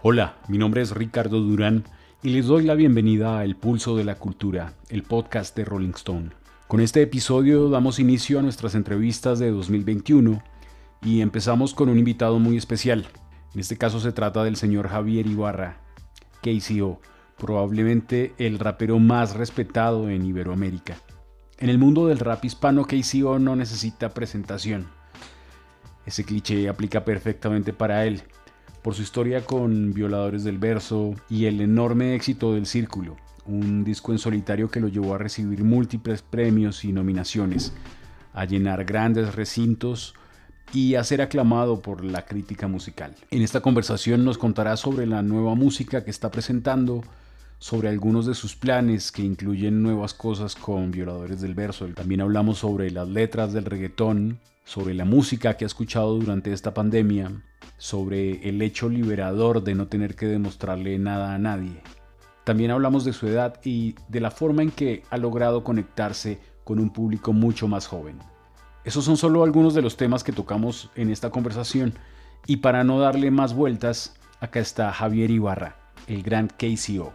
Hola, mi nombre es Ricardo Durán y les doy la bienvenida a El Pulso de la Cultura, el podcast de Rolling Stone. Con este episodio damos inicio a nuestras entrevistas de 2021 y empezamos con un invitado muy especial. En este caso se trata del señor Javier Ibarra, KCO, probablemente el rapero más respetado en Iberoamérica. En el mundo del rap hispano, KCO no necesita presentación. Ese cliché aplica perfectamente para él, por su historia con Violadores del Verso y el enorme éxito del Círculo, un disco en solitario que lo llevó a recibir múltiples premios y nominaciones, a llenar grandes recintos y a ser aclamado por la crítica musical. En esta conversación nos contará sobre la nueva música que está presentando, sobre algunos de sus planes que incluyen nuevas cosas con Violadores del Verso. También hablamos sobre las letras del reggaetón, sobre la música que ha escuchado durante esta pandemia, sobre el hecho liberador de no tener que demostrarle nada a nadie. También hablamos de su edad y de la forma en que ha logrado conectarse con un público mucho más joven. Esos son solo algunos de los temas que tocamos en esta conversación, y para no darle más vueltas, acá está Javier Ibarra, el gran KCO.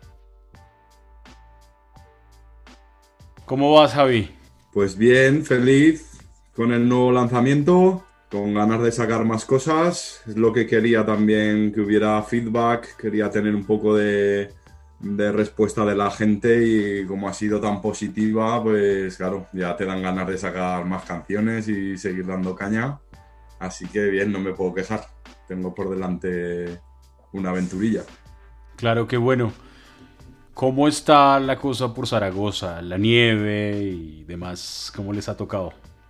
¿Cómo vas, Javi? Pues bien, feliz con el nuevo lanzamiento, con ganas de sacar más cosas. Es lo que quería también, que hubiera feedback, quería tener un poco de respuesta de la gente y como ha sido tan positiva, pues claro, ya te dan ganas de sacar más canciones y seguir dando caña. Así que bien, no me puedo quejar. Tengo por delante una aventurilla. Claro que bueno. ¿Cómo está la cosa por Zaragoza? La nieve y demás, ¿cómo les ha tocado?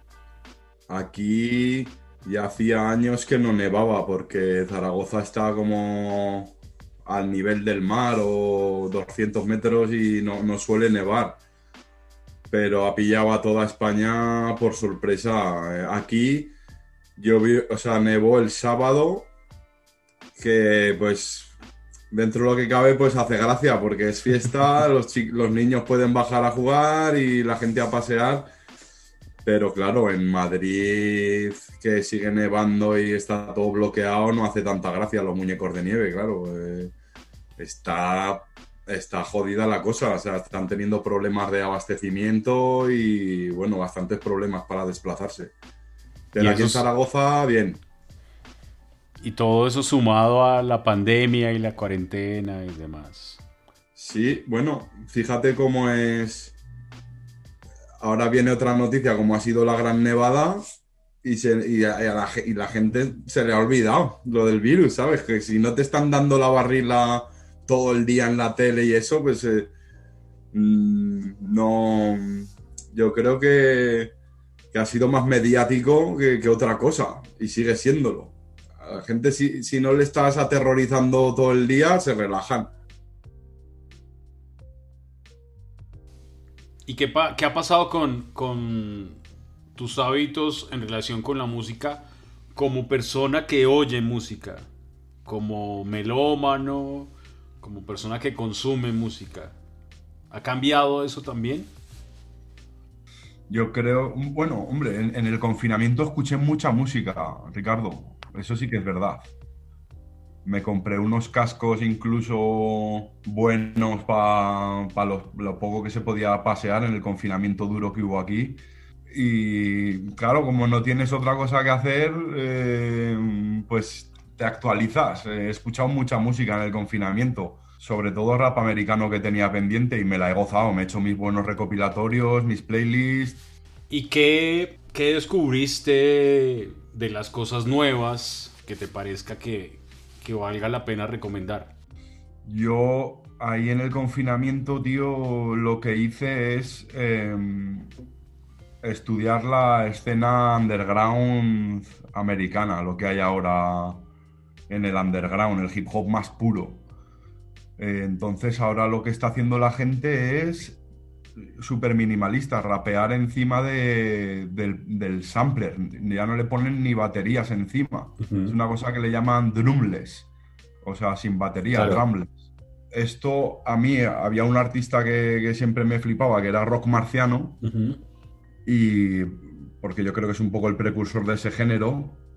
Aquí ya hacía años que no nevaba porque Zaragoza está como al nivel del mar o 200 metros y no suele nevar. Pero ha pillado a toda España por sorpresa. Aquí nevó el sábado, que pues dentro de lo que cabe pues hace gracia porque es fiesta, los niños pueden bajar a jugar y la gente a pasear. Pero claro, en Madrid, que sigue nevando y está todo bloqueado, no hace tanta gracia los muñecos de nieve, claro. Está, está jodida la cosa, o sea, están teniendo problemas de abastecimiento y, bueno, bastantes problemas para desplazarse. Y Pero aquí eso en es- Zaragoza, bien. y todo eso sumado a la pandemia y la cuarentena y demás. Sí, bueno, fíjate cómo es. Ahora viene otra noticia, como ha sido la gran nevada, y la gente se le ha olvidado lo del virus, ¿sabes? Que si no te están dando la barrila todo el día en la tele y eso, pues no. Yo creo que ha sido más mediático que otra cosa, y sigue siéndolo. A la gente, si no le estás aterrorizando todo el día, se relajan. ¿Y qué ha pasado con tus hábitos en relación con la música como persona que oye música? Como melómano, como persona que consume música. ¿Ha cambiado eso también? Yo creo, bueno, hombre, en el confinamiento escuché mucha música, Ricardo. Eso sí que es verdad. Me compré unos cascos incluso buenos para lo poco que se podía pasear en el confinamiento duro que hubo aquí. Y claro, como no tienes otra cosa que hacer, pues te actualizas. He escuchado mucha música en el confinamiento, sobre todo rap americano que tenía pendiente y me la he gozado. Me he hecho mis buenos recopilatorios, mis playlists. ¿Y qué descubriste de las cosas nuevas que te parezca que valga la pena recomendar? Yo ahí en el confinamiento, tío, lo que hice es estudiar la escena underground americana, lo que hay ahora en el underground, el hip hop más puro. Entonces ahora lo que está haciendo la gente es súper minimalista, rapear encima del sampler. Ya no le ponen ni baterías encima. Es Ujú. una cosa que le llaman drumless, o sea, sin batería, Claro. drumless. Esto a mí había un artista que siempre me flipaba, que era Rock Marciano, Ujú. y porque yo creo que es un poco el precursor de ese género.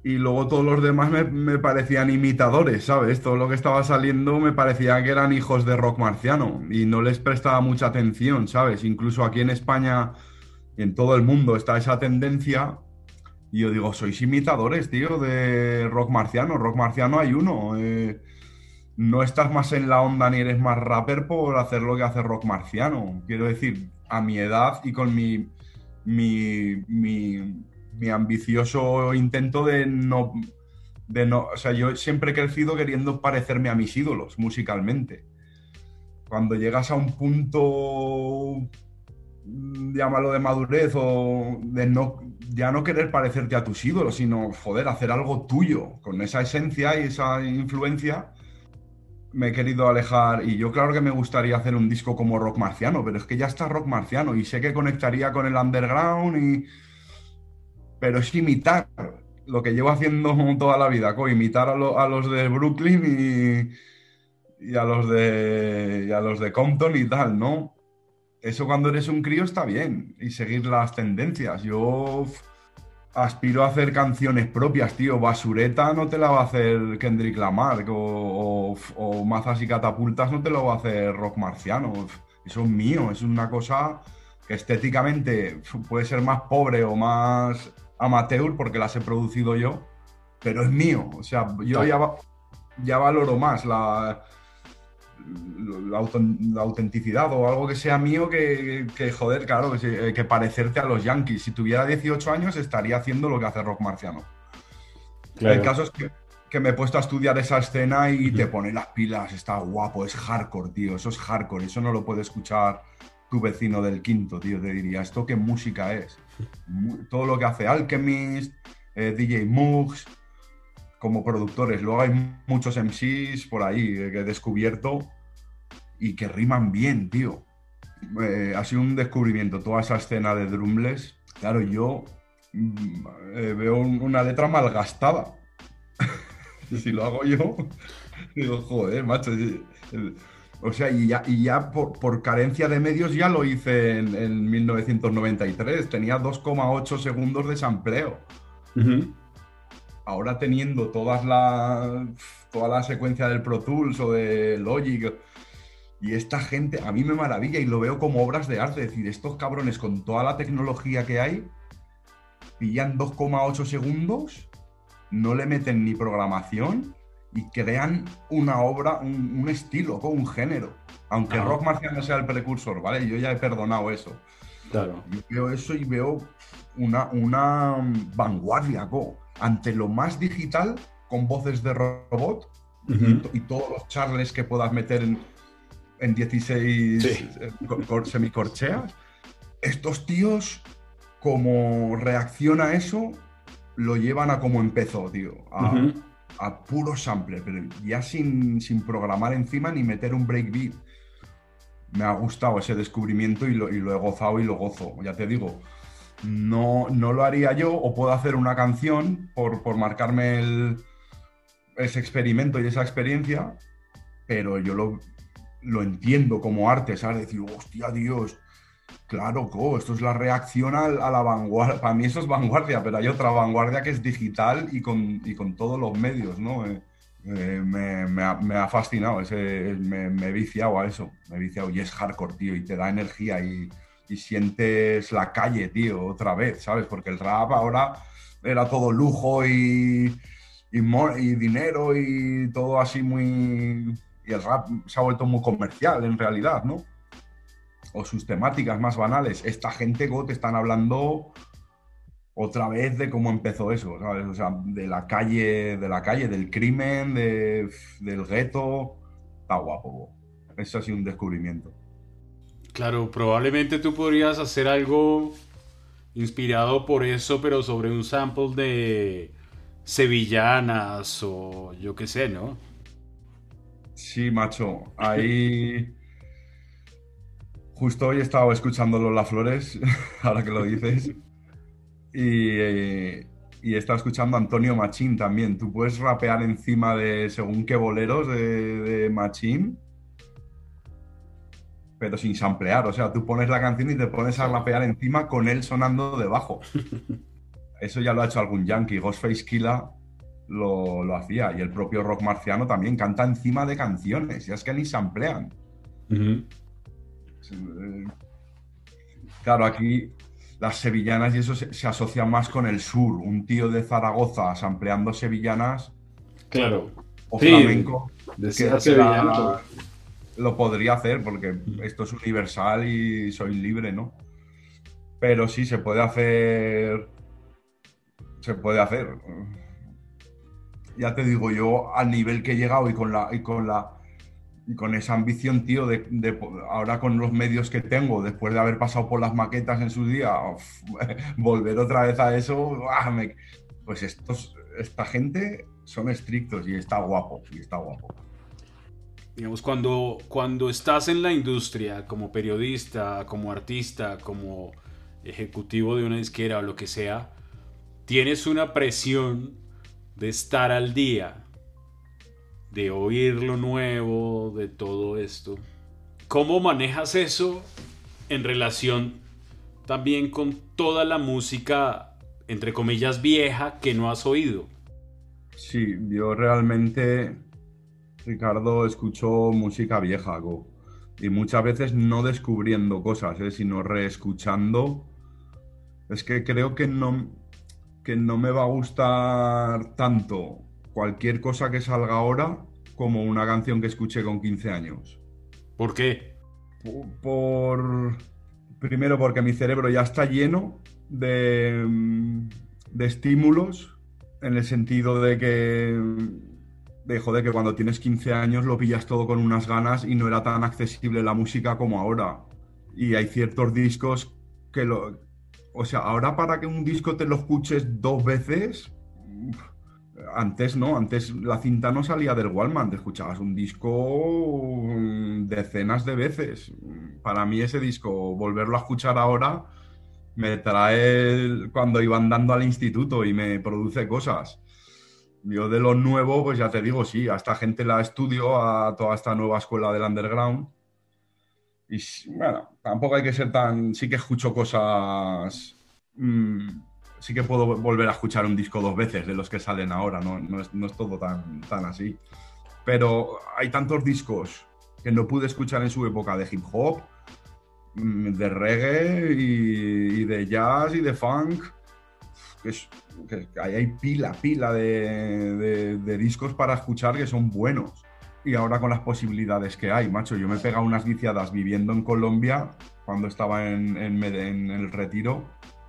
Y luego todos los demás me parecían imitadores, ¿sabes? Todo lo que estaba saliendo me parecía que eran hijos de rock marciano y no les prestaba mucha atención, ¿sabes? Incluso aquí en España y en todo el mundo está esa tendencia. Y yo digo, sois imitadores, tío, de rock marciano. Rock marciano hay uno. No estás más en la onda ni eres más rapper por hacer lo que hace rock marciano. Quiero decir, a mi edad y con mi, mi, mi ambicioso intento de no, o sea, yo siempre he crecido queriendo parecerme a mis ídolos musicalmente. Cuando llegas a un punto, llámalo de madurez o de no, ya no querer parecerte a tus ídolos, sino, joder, hacer algo tuyo, con esa esencia y esa influencia, me he querido alejar. Y yo claro que me gustaría hacer un disco como Rock Marciano, pero es que ya está Rock Marciano y sé que conectaría con el underground, pero es imitar lo que llevo haciendo toda la vida, imitar a los de Brooklyn y a los de Compton y tal, ¿no? Eso cuando eres un crío está bien y seguir las tendencias. Yo aspiro a hacer canciones propias, tío. Basureta no te la va a hacer Kendrick Lamar o Mazas y Catapultas no te lo va a hacer Rock Marciano. Eso es mío, es una cosa que estéticamente puede ser más pobre o más amateur porque las he producido yo, pero es mío. O sea, yo Claro. ya valoro más la autenticidad o algo que sea mío joder, claro, que parecerte a los Yankees. Si tuviera 18 años estaría haciendo lo que hace Rock Marciano. El Claro. caso es que me he puesto a estudiar esa escena y te Ujú. pone las pilas, está guapo, es hardcore, tío, eso es hardcore, eso no lo puede escuchar tu vecino del quinto, tío, te diría, ¿esto qué música es? Todo lo que hace Alchemist, DJ Mugs, como productores. Luego hay muchos MCs por ahí que he descubierto y que riman bien, tío. Ha sido un descubrimiento toda esa escena de Drumless. Claro, yo veo una letra malgastada. Si lo hago yo, digo, joder, macho. O sea, y ya por carencia de medios ya lo hice en 1993. Tenía 2,8 segundos de sampleo. Ujú. Ahora teniendo toda la secuencia del Pro Tools o de Logic. Y esta gente, a mí me maravilla y lo veo como obras de arte. Es decir, estos cabrones con toda la tecnología que hay, pillan 2,8 segundos, no le meten ni programación y crean una obra, un estilo, un género. Aunque Ajá. Rock Marciano sea el precursor, ¿vale? Yo ya he perdonado eso. Claro. Yo veo eso y veo una vanguardia, ante lo más digital, con voces de robot Ujú. y todos los charles que puedas meter en 16 Sí. semicorcheas. Estos tíos, como reacción a eso, lo llevan a como empezó, tío, a, Ujú. a puro sample, pero ya sin programar encima ni meter un breakbeat. Me ha gustado ese descubrimiento y lo he gozado y lo gozo. Ya te digo, no lo haría yo o puedo hacer una canción por marcarme ese experimento y esa experiencia, pero yo lo entiendo como arte, ¿sabes? Decir, hostia, Dios, claro, esto es la reacción a la vanguardia. Para mí eso es vanguardia, pero hay otra vanguardia que es digital y con todos los medios, ¿no? Me ha fascinado, me he viciado a eso, me he viciado y es hardcore, tío, y te da energía y sientes la calle, tío, otra vez, ¿sabes? Porque el rap ahora era todo lujo y dinero y todo así muy... Y el rap se ha vuelto muy comercial en realidad, ¿no? O sus temáticas más banales. Esta gente, te están hablando otra vez de cómo empezó eso, ¿sabes? O sea, de la calle, del crimen, del gueto. Está guapo, Eso ha sido un descubrimiento. Claro, probablemente tú podrías hacer algo inspirado por eso, pero sobre un sample de sevillanas o yo qué sé, ¿no? Sí, macho. Ahí. Justo hoy he estado escuchando Lola Flores, ahora que lo dices. Y he estado escuchando a Antonio Machín también. Tú puedes rapear encima de según qué boleros de Machín, pero sin samplear. O sea, tú pones la canción y te pones a Claro. rapear encima con él sonando debajo. eso ya lo ha hecho algún yankee. Ghostface Killah lo hacía. Y el propio Rock Marciano también canta encima de canciones. Ya es que ni se amplían. Ujú. Claro, aquí las sevillanas y eso se asocia más con el sur. Un tío de Zaragoza sampleando sevillanas Claro. o Sí, flamenco, decía que sevillano. lo podría hacer porque esto es universal y soy libre, ¿no? Pero sí, se puede hacer. Se puede hacer. Ya te digo yo, al nivel que he llegado y con esa ambición, tío, ahora con los medios que tengo, después de haber pasado por las maquetas en su día, volver otra vez a eso, pues esta gente son estrictos y está guapo, y está guapo. Digamos, cuando estás en la industria como periodista, como artista, como ejecutivo de una disquera o lo que sea, tienes una presión de estar al día, de oír lo nuevo, de todo esto. ¿Cómo manejas eso en relación también con toda la música, entre comillas, vieja que no has oído? Sí, yo realmente, Ricardo, escucho música vieja, y muchas veces no descubriendo cosas, sino reescuchando. Es que creo que no me va a gustar tanto cualquier cosa que salga ahora como una canción que escuché con 15 años. ¿Por qué? Por, primero porque mi cerebro ya está lleno de estímulos, en el sentido joder, que cuando tienes 15 años lo pillas todo con unas ganas y no era tan accesible la música como ahora. Y hay ciertos discos que o sea, ahora para que un disco te lo escuches dos veces, antes no, antes la cinta no salía del Walkman, te escuchabas un disco decenas de veces. Para mí ese disco, volverlo a escuchar ahora, me trae cuando iba andando al instituto y me produce cosas. Yo de lo nuevo, pues ya te digo, sí, a esta gente la estudio, a toda esta nueva escuela del underground. Y bueno, tampoco hay que ser tan. Sí que escucho cosas. mm, sí que puedo volver a escuchar un disco dos veces de los que salen ahora, no es todo tan así. Pero hay tantos discos que no pude escuchar en su época de hip hop, de reggae y de jazz y de funk. Que, es, que hay pila de discos para escuchar que son buenos. Y ahora con las posibilidades que hay, macho, yo me he pegado unas viciadas viviendo en Colombia cuando estaba en el retiro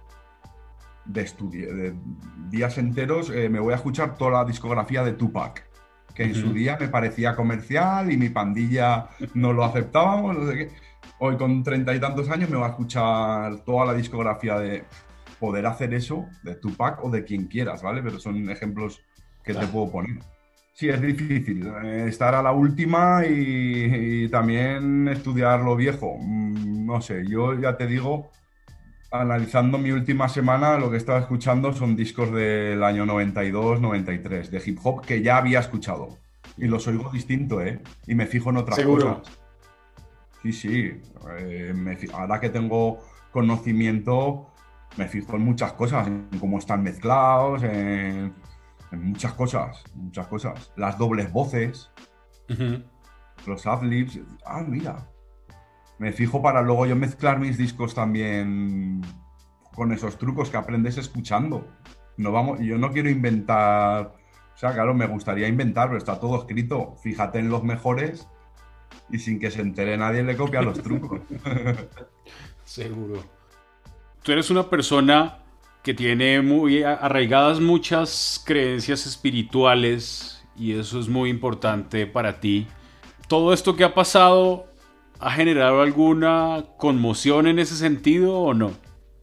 de días enteros. Me voy a escuchar toda la discografía de Tupac, que en su Ujú. día me parecía comercial y mi pandilla no lo aceptábamos, no sé qué. Hoy con 30 y tantos años me voy a escuchar toda la discografía de poder hacer eso de Tupac o de quien quieras, ¿vale? Pero son ejemplos que te Claro. puedo poner. Sí, es difícil estar a la última y también estudiar lo viejo. No sé, yo ya te digo, analizando mi última semana, lo que estaba escuchando son discos del año 92, 93, de hip hop que ya había escuchado. Y los oigo distinto, ¿eh? Y me fijo en otras cosas. Seguro. Sí, sí. Ahora que tengo conocimiento, me fijo en muchas cosas, en cómo están mezclados, en muchas cosas, muchas cosas. Las dobles voces, Ujú. los adlibs. Ah, mira. Me fijo para luego yo mezclar mis discos también con esos trucos que aprendes escuchando. No vamos, yo no quiero inventar. O sea, claro, me gustaría inventar, pero está todo escrito. Fíjate en los mejores y sin que se entere nadie le copia los trucos. Seguro. Tú eres una persona que tiene muy arraigadas muchas creencias espirituales y eso es muy importante para ti. ¿Todo esto que ha pasado ha generado alguna conmoción en ese sentido o no?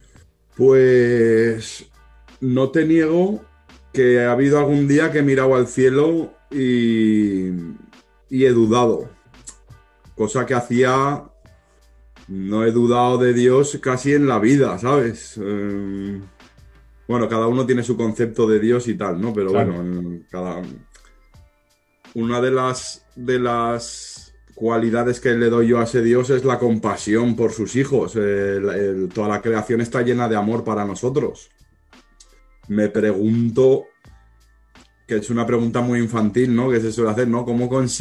Pues no te niego que ha habido algún día que he mirado al cielo y he dudado. Cosa que hacía, no he dudado de Dios casi en la vida, ¿sabes? Bueno, cada uno tiene su concepto de Dios y tal, ¿no? Pero Claro. bueno, una de las cualidades que le doy yo a ese Dios es la compasión por sus hijos. Toda la creación está llena de amor para nosotros. me pregunto, que es una pregunta muy infantil, ¿no? Que se suele hacer, ¿no?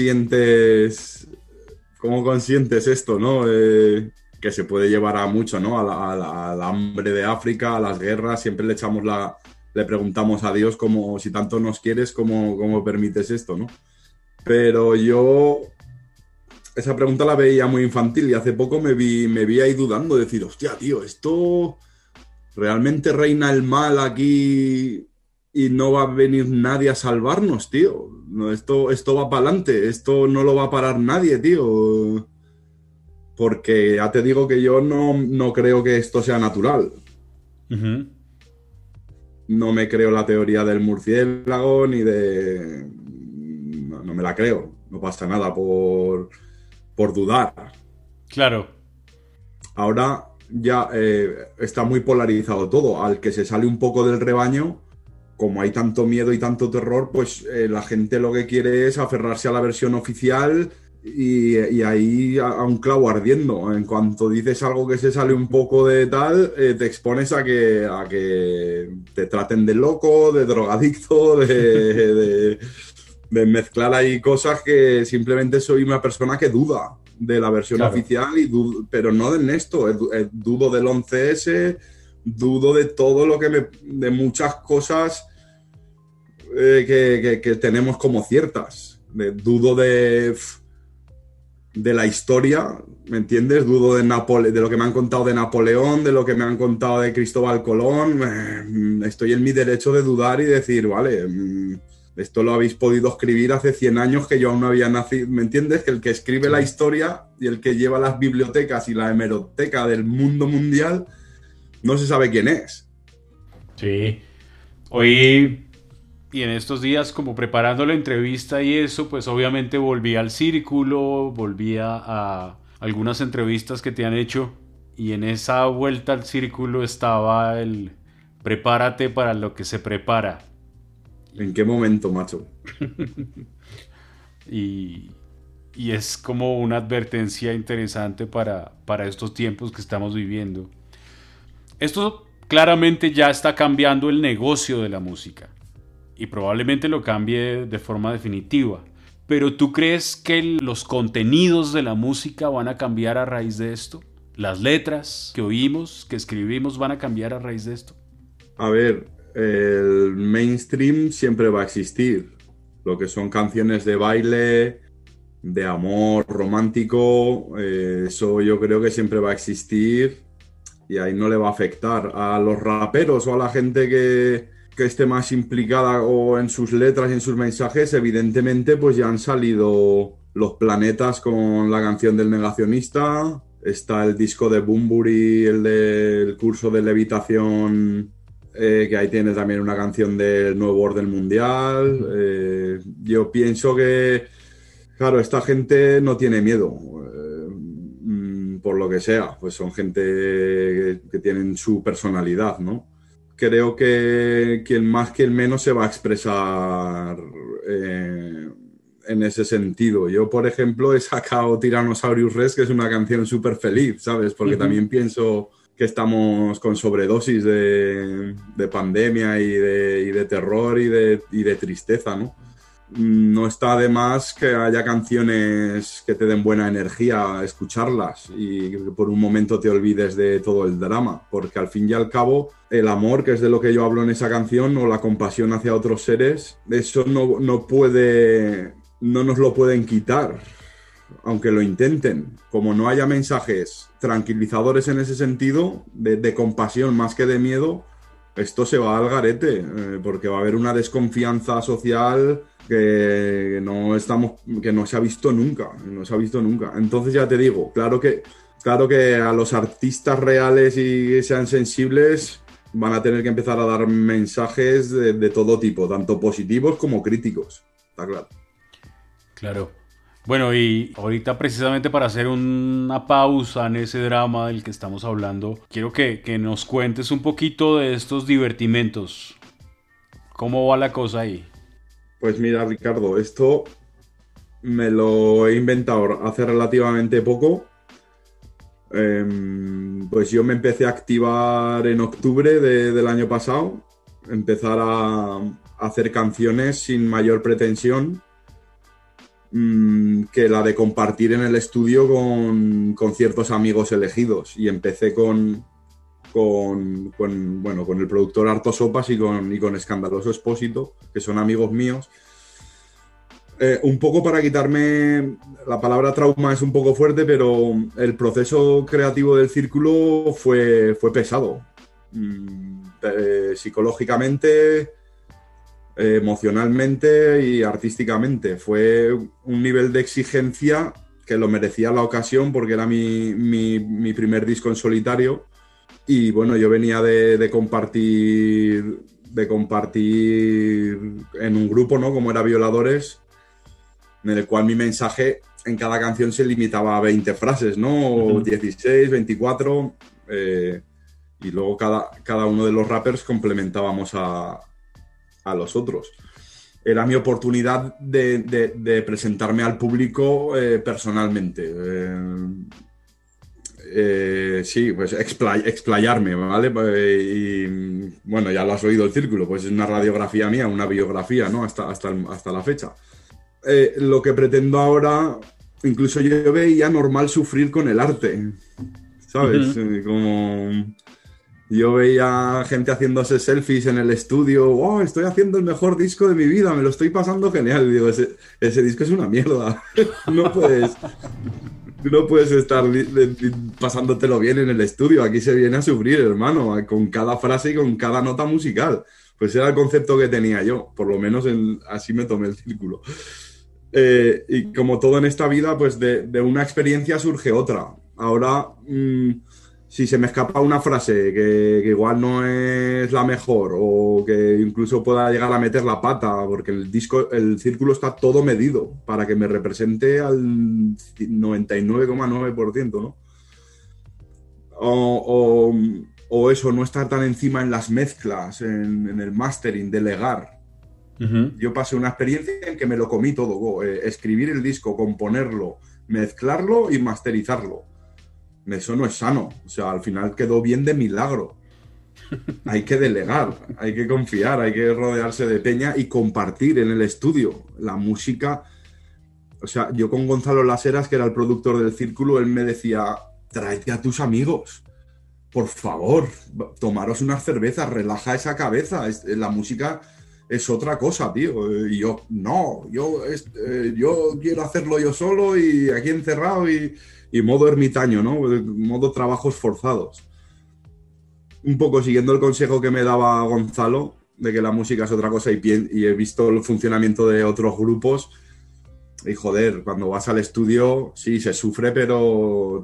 Cómo consientes esto, ¿no? Que se puede llevar a mucho, ¿no? Al hambre de África, a las guerras, siempre le preguntamos a Dios como, si tanto nos quieres, ¿cómo permites esto, ¿no? Pero yo esa pregunta la veía muy infantil y hace poco me vi ahí dudando, decir, hostia, tío, esto realmente reina el mal aquí y no va a venir nadie a salvarnos, tío. No, esto va para adelante, esto no lo va a parar nadie, tío. Porque ya te digo que yo no creo que esto sea natural. Uh-huh. No me creo la teoría del murciélago ni de... No me la creo. No pasa nada por dudar. Claro. Ahora ya está muy polarizado todo. Al que se sale un poco del rebaño, como hay tanto miedo y tanto terror, pues la gente lo que quiere es aferrarse a la versión oficial y ahí a un clavo ardiendo. En cuanto dices algo que se sale un poco de tal, te expones a que te traten de loco, de drogadicto, de mezclar ahí cosas que simplemente soy una persona que duda de la versión Claro. oficial, pero no de esto. Dudo del 11S, dudo de todo lo que de muchas cosas que tenemos como ciertas. Dudo de la historia, ¿me entiendes? Dudo de lo que me han contado de Napoleón, de lo que me han contado de Cristóbal Colón. Estoy en mi derecho de dudar y decir, vale, esto lo habéis podido escribir hace 100 años que yo aún no había nacido, ¿me entiendes? Que el que escribe la historia y el que lleva las bibliotecas y la hemeroteca del mundo mundial no se sabe quién es. Sí. Hoy y en estos días, como preparando la entrevista y eso, pues obviamente volví al círculo, volví a algunas entrevistas que te han hecho y en esa vuelta al círculo estaba el prepárate para lo que se prepara. ¿En qué momento, macho? Y, y es como una advertencia interesante para estos tiempos que estamos viviendo. Esto claramente ya está cambiando el negocio de la música y probablemente lo cambie de forma definitiva. Pero ¿tú crees que los contenidos de la música van a cambiar a raíz de esto? ¿Las letras que oímos, que escribimos, van a cambiar a raíz de esto? A ver, el mainstream siempre va a existir. Lo que son canciones de baile, de amor romántico, eso yo creo que siempre va a existir y ahí no le va a afectar. A los raperos o a la gente que esté más implicada o en sus letras y en sus mensajes, evidentemente pues ya han salido Los Planetas con la canción del Negacionista, está el disco de Bunbury, el del curso de levitación, que ahí tiene también una canción del nuevo orden mundial. Yo pienso que, claro, esta gente no tiene miedo, por lo que sea, pues son gente que tienen su personalidad, ¿no? Creo que quien más que el menos se va a expresar en ese sentido. Yo, por ejemplo, he sacado Tyrannosaurus Rex, que es una canción súper feliz, ¿sabes? Porque también pienso que estamos con sobredosis de pandemia y de terror y de tristeza, ¿no? No está de más que haya canciones que te den buena energía escucharlas y que por un momento te olvides de todo el drama, porque al fin y al cabo el amor, que es de lo que yo hablo en esa canción, o la compasión hacia otros seres, eso no nos lo pueden quitar, aunque lo intenten. Como no haya mensajes tranquilizadores en ese sentido, de compasión más que de miedo, esto se va al garete, porque va a haber una desconfianza social que no se ha visto nunca, no se ha visto nunca. Entonces ya te digo, claro que a los artistas reales y que sean sensibles van a tener que empezar a dar mensajes de todo tipo, tanto positivos como críticos, está claro. Claro. Bueno, y ahorita precisamente para hacer una pausa en ese drama del que estamos hablando, quiero que nos cuentes un poquito de estos divertimentos. ¿Cómo va la cosa ahí? Pues mira, Ricardo, esto me lo he inventado hace relativamente poco. Pues yo me empecé a activar en octubre del año pasado. empezar a hacer canciones sin mayor pretensión que la de compartir en el estudio con ciertos amigos elegidos. Y empecé con el productor Harto Sopas y con Escandaloso Expósito, que son amigos míos. Un poco para quitarme, la palabra trauma es un poco fuerte, pero el proceso creativo del Círculo fue pesado. Psicológicamente, emocionalmente y artísticamente. Fue un nivel de exigencia que lo merecía la ocasión porque era mi primer disco en solitario. Y bueno, yo venía de compartir en un grupo, ¿no? Como era Violadores, en el cual mi mensaje en cada canción se limitaba a 20 frases, ¿no? 16, 24, y luego cada uno de los rappers complementábamos a los otros. Era mi oportunidad de presentarme al público personalmente. Sí, pues explayarme, ¿vale? Y bueno, ya lo has oído el Círculo, pues es una radiografía mía, una biografía, ¿no? Hasta la fecha. Lo que pretendo ahora, incluso yo veía normal sufrir con el arte, ¿sabes? Como yo veía gente haciéndose selfies en el estudio, oh, estoy haciendo el mejor disco de mi vida, me lo estoy pasando genial. Y digo, ese disco es una mierda. No puedes estar pasándotelo bien en el estudio. Aquí se viene a sufrir, hermano, con cada frase y con cada nota musical. Pues era el concepto que tenía yo, por lo menos así me tomé el Círculo. Y como todo en esta vida, pues de una experiencia surge otra. Ahora, si se me escapa una frase que igual no es la mejor o que incluso pueda llegar a meter la pata, porque el Círculo está todo medido para que me represente al 99,9%, ¿no? O eso, no estar tan encima en las mezclas, en el mastering, delegar. Yo pasé una experiencia en que me lo comí todo, escribir el disco, componerlo, mezclarlo y masterizarlo. Eso no es sano, o sea, al final quedó bien de milagro. Hay que delegar, hay que confiar, hay que rodearse de peña y compartir en el estudio la música. O sea, yo con Gonzalo Laseras, que era el productor del Círculo, él me decía, tráete a tus amigos, por favor, tomaros unas cervezas, relaja esa cabeza, la música es otra cosa, tío. Y yo, no, yo quiero hacerlo yo solo y aquí encerrado y modo ermitaño, ¿no? Modo trabajos forzados. Un poco siguiendo el consejo que me daba Gonzalo, de que la música es otra cosa y he visto el funcionamiento de otros grupos y joder, cuando vas al estudio, sí, se sufre, pero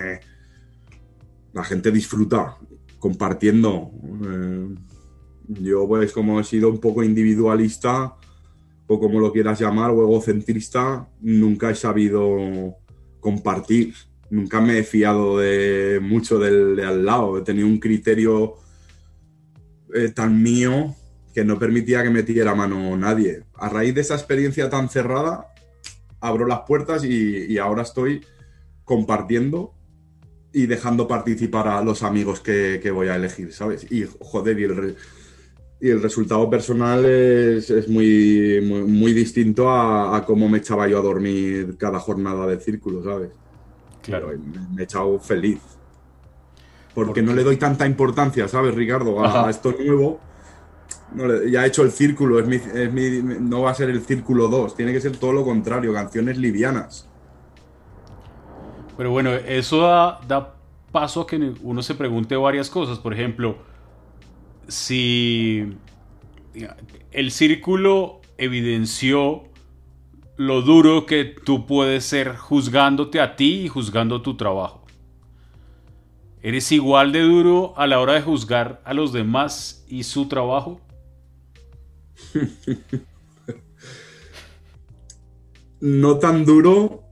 la gente disfruta compartiendo. Yo pues como he sido un poco individualista o como lo quieras llamar, o egocentrista, nunca he sabido compartir. Nunca me he fiado mucho de al lado. He tenido un criterio tan mío que no permitía que metiera mano nadie. A raíz de esa experiencia tan cerrada, abro las puertas y ahora estoy compartiendo y dejando participar a los amigos que voy a elegir, ¿sabes? Y joder, y el resultado personal es muy, muy, muy distinto a cómo me echaba yo a dormir cada jornada del Círculo, ¿sabes? Claro. Me he echado feliz. Porque no le doy tanta importancia, ¿sabes, Ricardo? A esto nuevo. Ya he hecho el Círculo, no va a ser el Círculo 2, tiene que ser todo lo contrario, canciones livianas. Pero bueno, eso da paso a que uno se pregunte varias cosas. Por ejemplo, si el Círculo evidenció lo duro que tú puedes ser juzgándote a ti y juzgando tu trabajo. ¿Eres igual de duro a la hora de juzgar a los demás y su trabajo? No tan duro,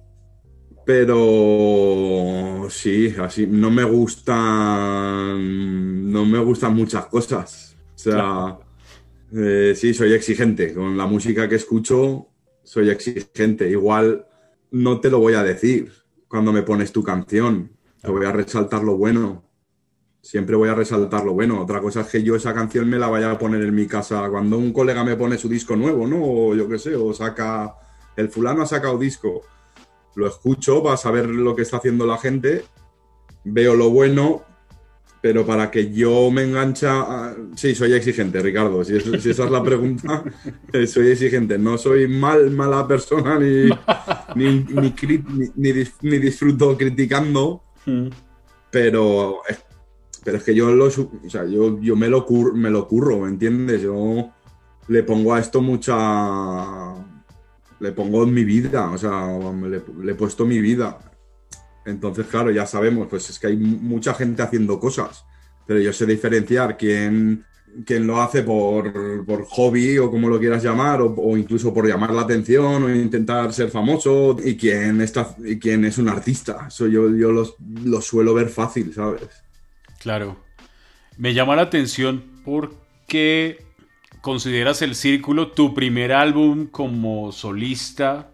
pero sí, así no me gustan muchas cosas. O sea, claro. Sí, soy exigente. Con la música que escucho, soy exigente. Igual no te lo voy a decir cuando me pones tu canción. Te voy a resaltar lo bueno. Siempre voy a resaltar lo bueno. Otra cosa es que yo esa canción me la vaya a poner en mi casa cuando un colega me pone su disco nuevo, ¿no? O yo qué sé, o saca... El fulano ha sacado disco. Lo escucho para saber lo que está haciendo la gente, veo lo bueno, pero para que yo me engancha... Sí, soy exigente, Ricardo. Si esa es la pregunta, soy exigente. No soy mala persona ni disfruto criticando, Mm. pero es que o sea, yo me lo curro, ¿me entiendes? Yo le pongo a esto le pongo mi vida, o sea, le he puesto mi vida. Entonces, claro, ya sabemos, pues es que hay mucha gente haciendo cosas, pero yo sé diferenciar quién lo hace por hobby o como lo quieras llamar, o incluso por llamar la atención o intentar ser famoso, y quién es un artista. Eso yo lo suelo ver fácil, ¿sabes? Claro. Me llama la atención porque consideras El Círculo tu primer álbum como solista.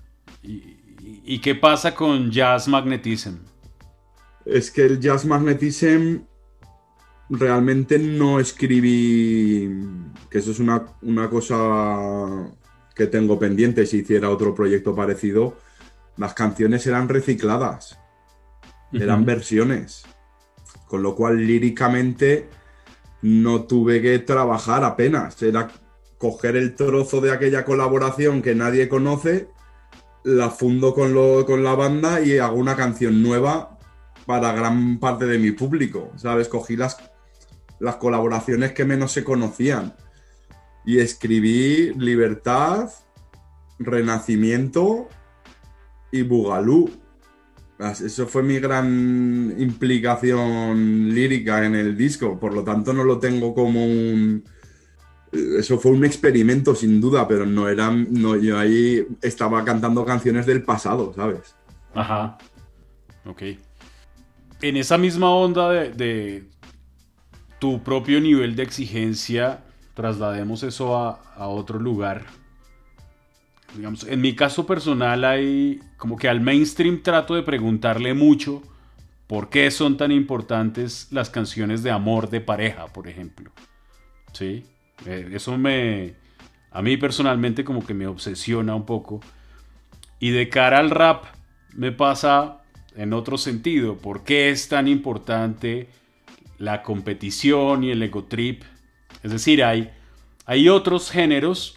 ¿Y qué pasa con Jazz Magnetism? Es que el Jazz Magnetism realmente no escribí, que eso es una cosa que tengo pendiente si hiciera otro proyecto parecido. Las canciones eran recicladas, eran Ujú. versiones, con lo cual líricamente no tuve que trabajar apenas, era coger el trozo de aquella colaboración que nadie conoce, la fundo con la banda y hago una canción nueva para gran parte de mi público, ¿sabes? Cogí las colaboraciones que menos se conocían y escribí Libertad, Renacimiento y Bugalú. Eso fue mi gran implicación lírica en el disco, por lo tanto no lo tengo como un... Eso fue un experimento sin duda, pero no era... No, yo ahí estaba cantando canciones del pasado, ¿sabes? Ajá, ok. En esa misma onda de tu propio nivel de exigencia, traslademos eso a otro lugar. Digamos, en mi caso personal hay como que al mainstream trato de preguntarle mucho por qué son tan importantes las canciones de amor de pareja, por ejemplo. ¿Sí? Eso a mí personalmente como que me obsesiona un poco. Y de cara al rap me pasa en otro sentido. ¿Por qué es tan importante la competición y el ego trip? Es decir, hay otros géneros.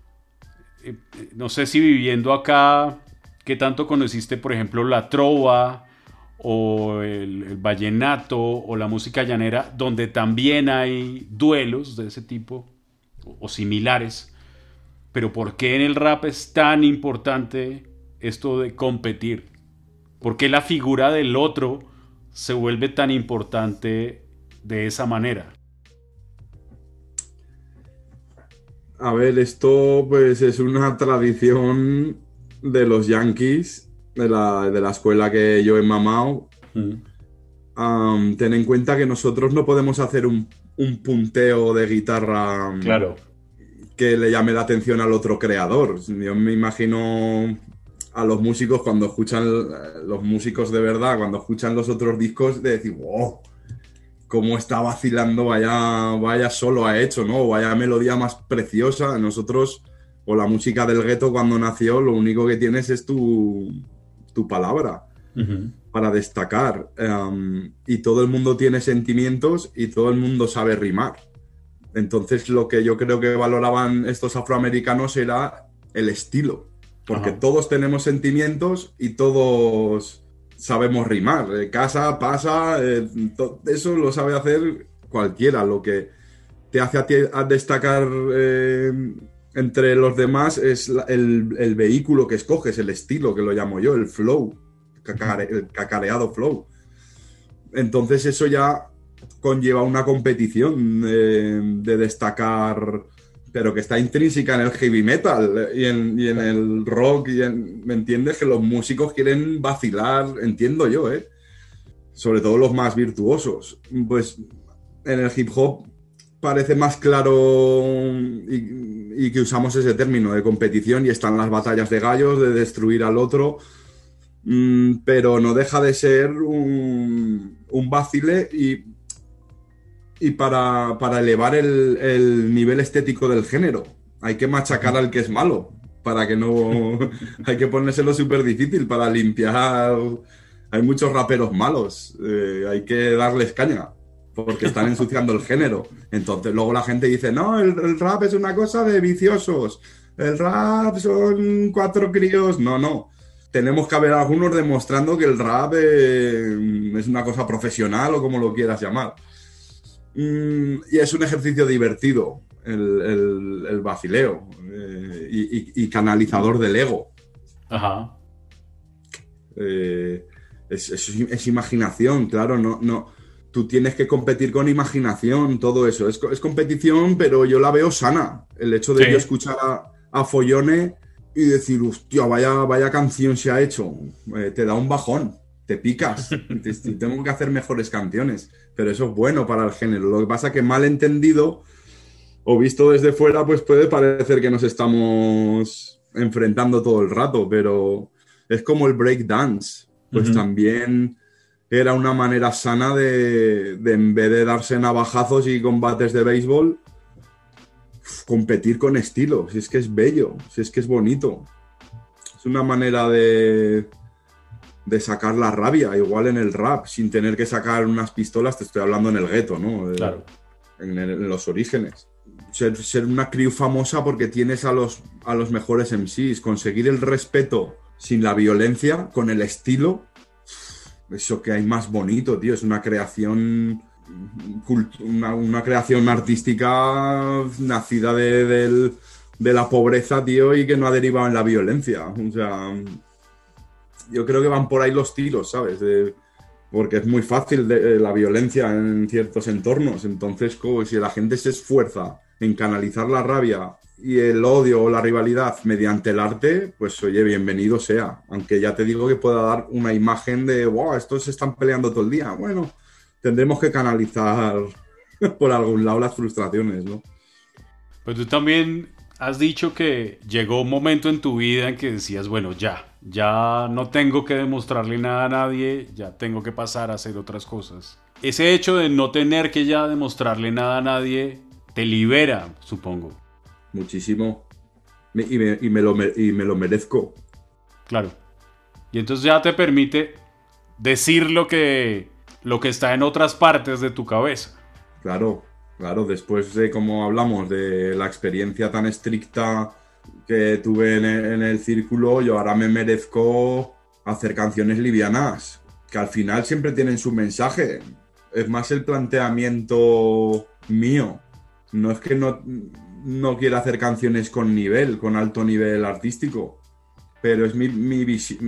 No sé si viviendo acá, ¿qué tanto conociste, por ejemplo, la trova o el vallenato o la música llanera, donde también hay duelos de ese tipo o similares? Pero ¿por qué en el rap es tan importante esto de competir? ¿Por qué la figura del otro se vuelve tan importante de esa manera? A ver, esto pues es una tradición de los Yankees, de la escuela que yo he mamado. Mm. Ten en cuenta que nosotros no podemos hacer un punteo de guitarra Claro. que le llame la atención al otro creador. Yo me imagino a los músicos cuando escuchan, los músicos de verdad, cuando escuchan los otros discos, de decir, wow, cómo está vacilando, vaya solo ha hecho, ¿no? Vaya melodía más preciosa. Nosotros, o la música del gueto cuando nació, lo único que tienes es tu palabra Ujú. para destacar. Y todo el mundo tiene sentimientos y todo el mundo sabe rimar. Entonces lo que yo creo que valoraban estos afroamericanos era el estilo, porque Ajá. todos tenemos sentimientos y todos sabemos rimar. Casa, pasa, eso lo sabe hacer cualquiera. Lo que te hace a ti a destacar entre los demás es el vehículo que escoges, el estilo que lo llamo yo, el flow, el cacareado flow. Entonces eso ya conlleva una competición de destacar, pero que está intrínseca en el heavy metal y en el rock, ¿me entiendes? Que los músicos quieren vacilar, entiendo yo, ¿eh? Sobre todo los más virtuosos. Pues en el hip hop parece más claro y que usamos ese término de competición y están las batallas de gallos, de destruir al otro. Pero no deja de ser un vacile y para elevar el nivel estético del género. Hay que machacar al que es malo, para que no... Hay que ponérselo súper difícil para limpiar. Hay muchos raperos malos, hay que darles caña, porque están ensuciando el género. Entonces luego la gente dice, no, el rap es una cosa de viciosos, el rap son 4 críos. No, no. Tenemos que haber algunos demostrando que el rap es una cosa profesional o como lo quieras llamar. Y es un ejercicio divertido, el vacileo, y canalizador del ego. Ajá. Es imaginación, claro, no, tú tienes que competir con imaginación, todo eso. Es competición, pero yo la veo sana. El hecho de yo escuchar a Follone y decir, hostia, vaya canción se ha hecho, te da un bajón, te picas, tengo que hacer mejores canciones, pero eso es bueno para el género. Lo que pasa es que mal entendido o visto desde fuera, pues puede parecer que nos estamos enfrentando todo el rato, pero es como el breakdance, pues también era una manera sana de en vez de darse navajazos y combates de béisbol, competir con estilo. Si es que es bello, si es que es bonito. Es una manera de sacar la rabia, igual en el rap, sin tener que sacar unas pistolas. Te estoy hablando en el gueto, ¿no? Claro. En los orígenes. Ser una crew famosa porque tienes a los mejores MCs, conseguir el respeto sin la violencia, con el estilo, eso que hay más bonito, tío. Es una creación, una creación artística nacida de la pobreza, tío, y que no ha derivado en la violencia. O sea, yo creo que van por ahí los tiros, ¿sabes? Porque es muy fácil la violencia en ciertos entornos. Entonces, si la gente se esfuerza en canalizar la rabia y el odio o la rivalidad mediante el arte, pues oye, bienvenido sea. Aunque ya te digo que pueda dar una imagen de, wow, estos se están peleando todo el día. Bueno, tendremos que canalizar por algún lado las frustraciones, ¿no? Pues tú también has dicho que llegó un momento en tu vida en que decías, bueno, ya no tengo que demostrarle nada a nadie, ya tengo que pasar a hacer otras cosas. Ese hecho de no tener que ya demostrarle nada a nadie te libera, supongo. Muchísimo. Y me lo merezco. Claro. Y entonces ya te permite decir lo que está en otras partes de tu cabeza. Claro, después de, como hablamos, de la experiencia tan estricta que tuve en el círculo, yo ahora me merezco hacer canciones livianas, que al final siempre tienen su mensaje. Es más el planteamiento mío. No es que no quiera hacer canciones con alto nivel artístico, pero es mi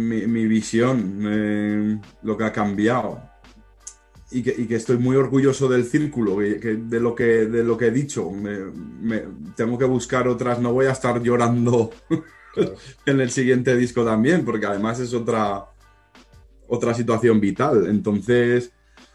visión, lo que ha cambiado. Y que estoy muy orgulloso del círculo, de lo que he dicho. Tengo que buscar otras, no voy a estar llorando claro. En el siguiente disco también, porque además es otra situación vital. Entonces,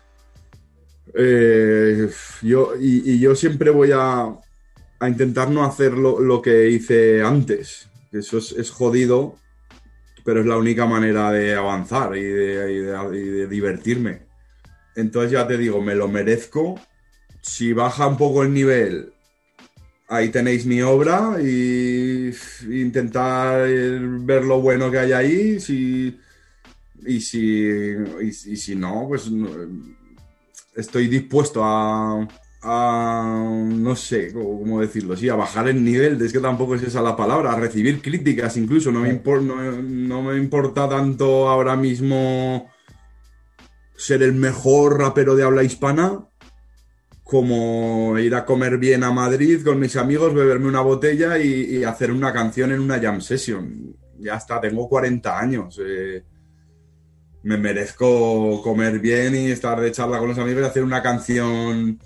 yo siempre voy a intentar no hacer lo que hice antes. Eso es jodido, pero es la única manera de avanzar y de divertirme. Entonces ya te digo, me lo merezco. Si baja un poco el nivel, ahí tenéis mi obra y intentar ver lo bueno que hay ahí. Y si no, pues estoy dispuesto a no sé cómo decirlo, sí, a bajar el nivel, es que tampoco es esa la palabra, a recibir críticas incluso. No me importa tanto ahora mismo ser el mejor rapero de habla hispana como ir a comer bien a Madrid con mis amigos, beberme una botella y hacer una canción en una jam session. Ya está, tengo 40 años. Me merezco comer bien y estar de charla con los amigos y hacer una canción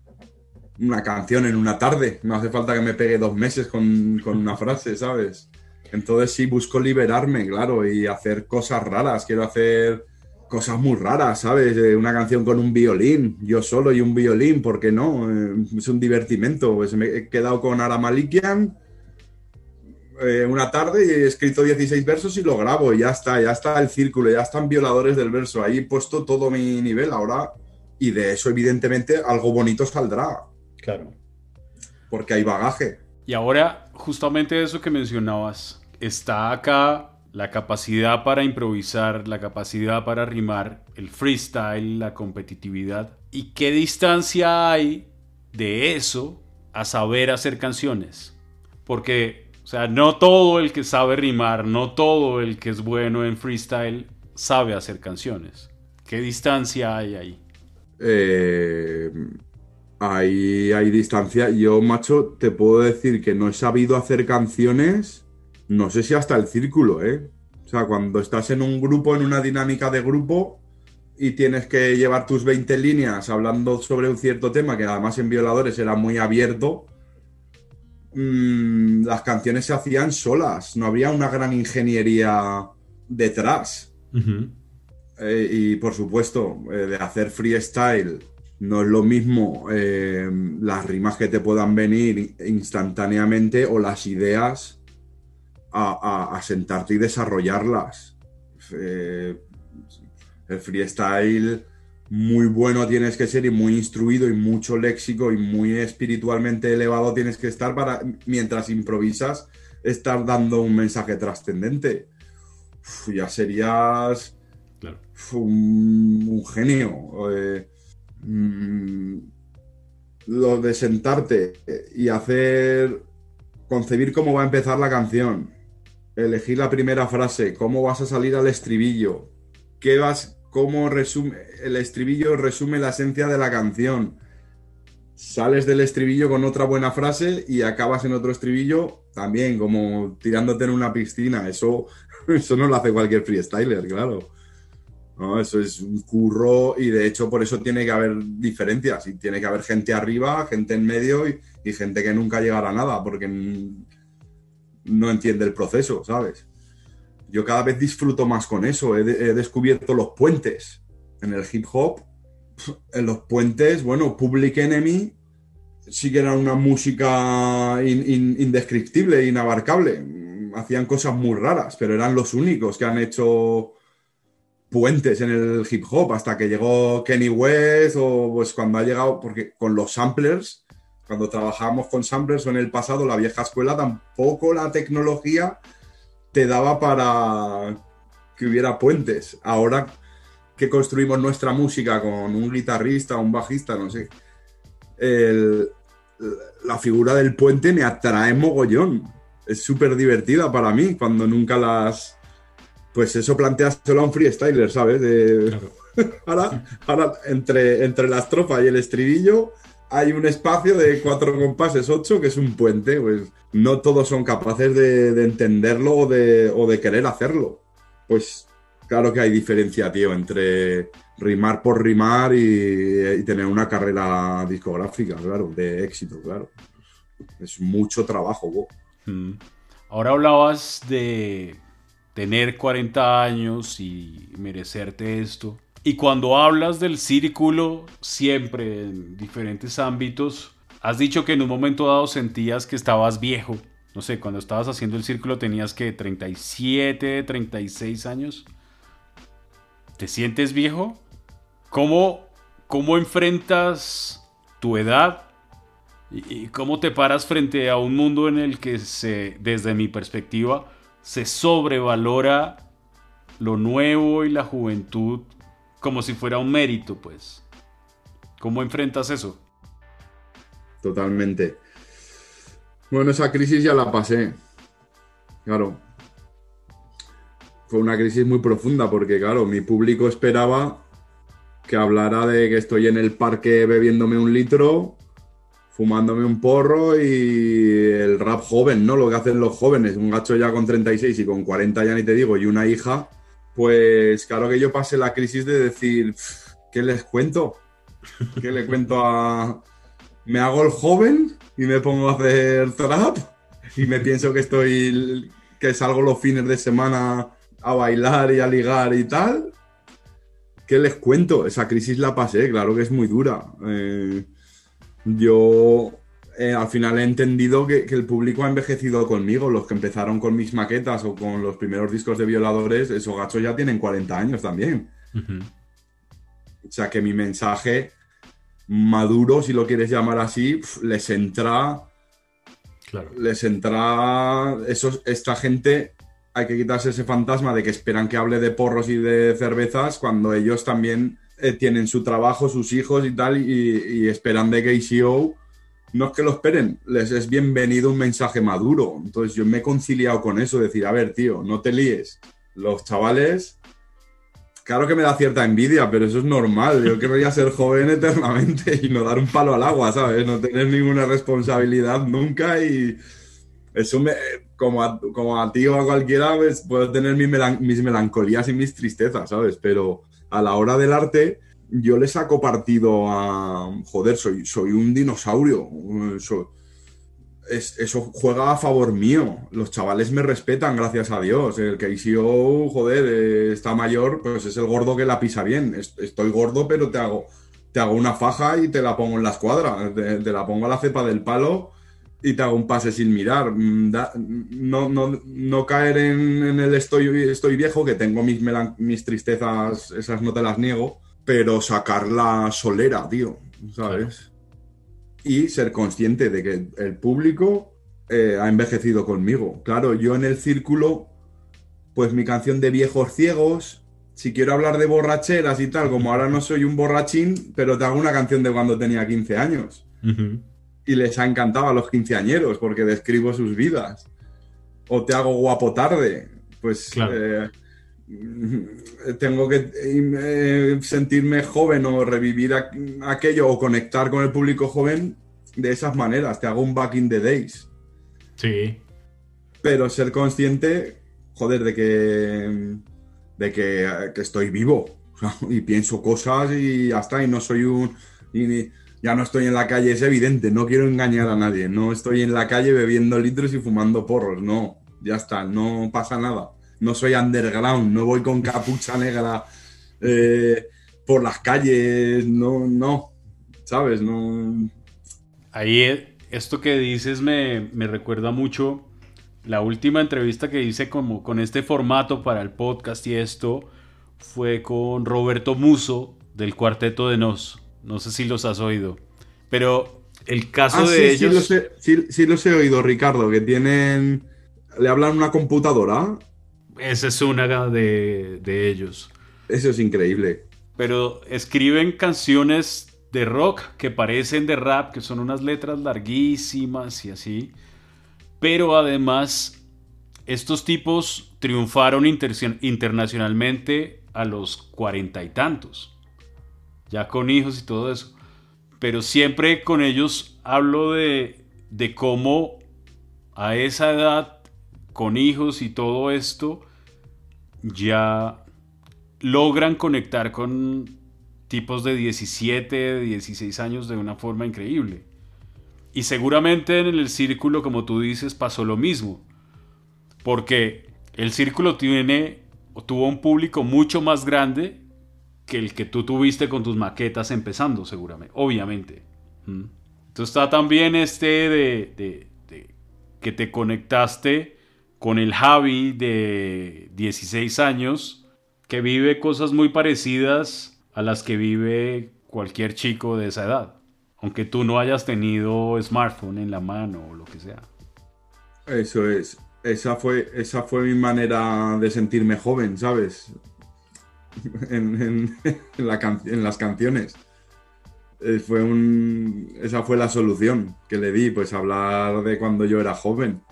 en una tarde. No hace falta que me pegue 2 meses con una frase, ¿sabes? Entonces sí, busco liberarme, claro, y hacer cosas raras. Quiero hacer cosas muy raras, ¿sabes? Una canción con un violín, yo solo y un violín, ¿por qué no? Es un divertimento. Pues me he quedado con Ara Malikian una tarde y he escrito 16 versos y lo grabo, y ya está el círculo, ya están Violadores del Verso. Ahí he puesto todo mi nivel. Ahora Y de eso, evidentemente, algo bonito saldrá. Claro. Porque hay bagaje. Y ahora, justamente eso que mencionabas, está acá la capacidad para improvisar, la capacidad para rimar, el freestyle, la competitividad. ¿Y qué distancia hay de eso a saber hacer canciones? Porque, o sea, no todo el que sabe rimar, no todo el que es bueno en freestyle sabe hacer canciones. ¿Qué distancia hay ahí? Eh, ahí hay distancia. Yo, macho, te puedo decir que no he sabido hacer canciones, no sé si hasta el círculo, ¿eh? O sea, cuando estás en un grupo, en una dinámica de grupo y tienes que llevar tus 20 líneas hablando sobre un cierto tema, que además en Violadores era muy abierto, las canciones se hacían solas, no había una gran ingeniería detrás. Uh-huh. Y por supuesto, de hacer freestyle no es lo mismo las rimas que te puedan venir instantáneamente o las ideas a sentarte y desarrollarlas. El freestyle muy bueno tienes que ser y muy instruido y mucho léxico y muy espiritualmente elevado tienes que estar para, mientras improvisas, estar dando un mensaje trascendente. Ya serías... Claro. Un genio. Lo de sentarte y concebir cómo va a empezar la canción, elegir la primera frase, cómo vas a salir al estribillo, cómo resume, el estribillo resume la esencia de la canción. Sales del estribillo con otra buena frase y acabas en otro estribillo también, como tirándote en una piscina. Eso no lo hace cualquier freestyler, claro. No, eso es un curro y de hecho por eso tiene que haber diferencias y tiene que haber gente arriba, gente en medio y gente que nunca llegará a nada porque no entiende el proceso, ¿sabes? Yo cada vez disfruto más con eso, he descubierto los puentes en el hip hop. En los puentes, bueno, Public Enemy sí que era una música indescriptible, inabarcable. Hacían cosas muy raras, pero eran los únicos que han hecho puentes en el hip hop hasta que llegó Kanye West o pues cuando ha llegado, porque con los samplers, cuando trabajábamos con samplers o en el pasado, la vieja escuela, tampoco la tecnología te daba para que hubiera puentes. Ahora que construimos nuestra música con un guitarrista, un bajista, no sé, la figura del puente me atrae mogollón. Es súper divertida para mí cuando nunca las... Pues eso planteárselo a un freestyler, ¿sabes? Claro. ahora entre la estrofa y el estribillo hay un espacio de 4 compases, 8, que es un puente. Pues no todos son capaces de entenderlo o de querer hacerlo. Pues claro que hay diferencia, tío, entre rimar por rimar y tener una carrera discográfica, claro, de éxito, claro. Es mucho trabajo, bo. Ahora hablabas de tener 40 años y merecerte esto. Y cuando hablas del círculo, siempre en diferentes ámbitos, has dicho que en un momento dado sentías que estabas viejo. No sé, cuando estabas haciendo el círculo tenías que 37, 36 años. ¿Te sientes viejo? ¿Cómo enfrentas tu edad? ¿Y cómo te paras frente a un mundo en el que desde mi perspectiva, se sobrevalora lo nuevo y la juventud como si fuera un mérito, pues? ¿Cómo enfrentas eso? Totalmente. Bueno, esa crisis ya la pasé. Claro. Fue una crisis muy profunda porque, claro, mi público esperaba que hablara de que estoy en el parque bebiéndome un litro, fumándome un porro y el rap joven, ¿no? Lo que hacen los jóvenes, un gacho ya con 36 y con 40 ya ni te digo, y una hija, pues claro que yo pasé la crisis de decir, ¿qué les cuento? ¿Qué le cuento a...? Me hago el joven y me pongo a hacer trap y me pienso que salgo los fines de semana a bailar y a ligar y tal. ¿Qué les cuento? Esa crisis la pasé, claro que es muy dura. Yo al final he entendido que el público ha envejecido conmigo. Los que empezaron con mis maquetas o con los primeros discos de Violadores, esos gachos ya tienen 40 años también. Uh-huh. O sea, que mi mensaje maduro, si lo quieres llamar así, les entra... Claro. Esta gente, hay que quitarse ese fantasma de que esperan que hable de porros y de cervezas cuando ellos también tienen su trabajo, sus hijos y tal, y esperan de KCO. No es que lo esperen, les es bienvenido un mensaje maduro. Entonces yo me he conciliado con eso, decir, a ver, tío, no te líes. Los chavales, claro que me da cierta envidia, pero eso es normal. Yo querría ser joven eternamente y no dar un palo al agua, ¿sabes? No tener ninguna responsabilidad nunca y eso como a ti o a cualquiera, pues, puedo tener mis melancolías y mis tristezas, ¿sabes? Pero a la hora del arte, yo le saco partido a... Joder, soy un dinosaurio. Eso juega a favor mío. Los chavales me respetan, gracias a Dios. El KCO, joder, está mayor, pues es el gordo que la pisa bien. Estoy gordo, pero te hago una faja y te la pongo en la escuadra. Te la pongo a la cepa del palo y te hago un pase sin mirar. No caer en el estoy viejo, que tengo mis tristezas, esas no te las niego, pero sacar la solera, tío, ¿sabes? Claro. Y ser consciente de que el público ha envejecido conmigo. Claro, yo en el círculo, pues mi canción de Viejos Ciegos, si quiero hablar de borracheras y tal, como ahora no soy un borrachín, pero te hago una canción de cuando tenía 15 años. Y les ha encantado a los quinceañeros porque describo sus vidas. O te hago Guapo Tarde, pues... Claro. Tengo que sentirme joven o revivir aquello o conectar con el público joven de esas maneras. Te hago un Back in the Days. Sí. Pero ser consciente, joder, de que estoy vivo, o sea, y pienso cosas y ya está, y no soy ya no estoy en la calle, es evidente, no quiero engañar a nadie, no estoy en la calle bebiendo litros y fumando porros, no, ya está, no pasa nada. No soy underground, no voy con capucha negra por las calles, no, ¿sabes? No. Ahí esto que dices me recuerda mucho la última entrevista que hice como con este formato para el podcast y esto fue con Roberto Musso del Cuarteto de Nos. No sé si los has oído, pero el caso de ellos... Sí los he oído, Ricardo, que tienen... ¿Le hablan una computadora? Esa es una de ellos. Eso es increíble. Pero escriben canciones de rock que parecen de rap, que son unas letras larguísimas y así. Pero además, estos tipos triunfaron internacionalmente a los 40 y tantos. Ya con hijos y todo eso. Pero siempre con ellos hablo de cómo a esa edad, con hijos y todo esto, ya logran conectar con tipos de 17, 16 años de una forma increíble. Y seguramente en el círculo, como tú dices, pasó lo mismo. Porque el círculo tuvo un público mucho más grande que el que tú tuviste con tus maquetas empezando, seguramente, obviamente. Entonces está también de que te conectaste con el Javi de 16 años, que vive cosas muy parecidas a las que vive cualquier chico de esa edad. Aunque tú no hayas tenido smartphone en la mano o lo que sea. Eso es. Esa fue mi manera de sentirme joven, ¿sabes? en las canciones. Esa fue la solución que le di, pues hablar de cuando yo era joven.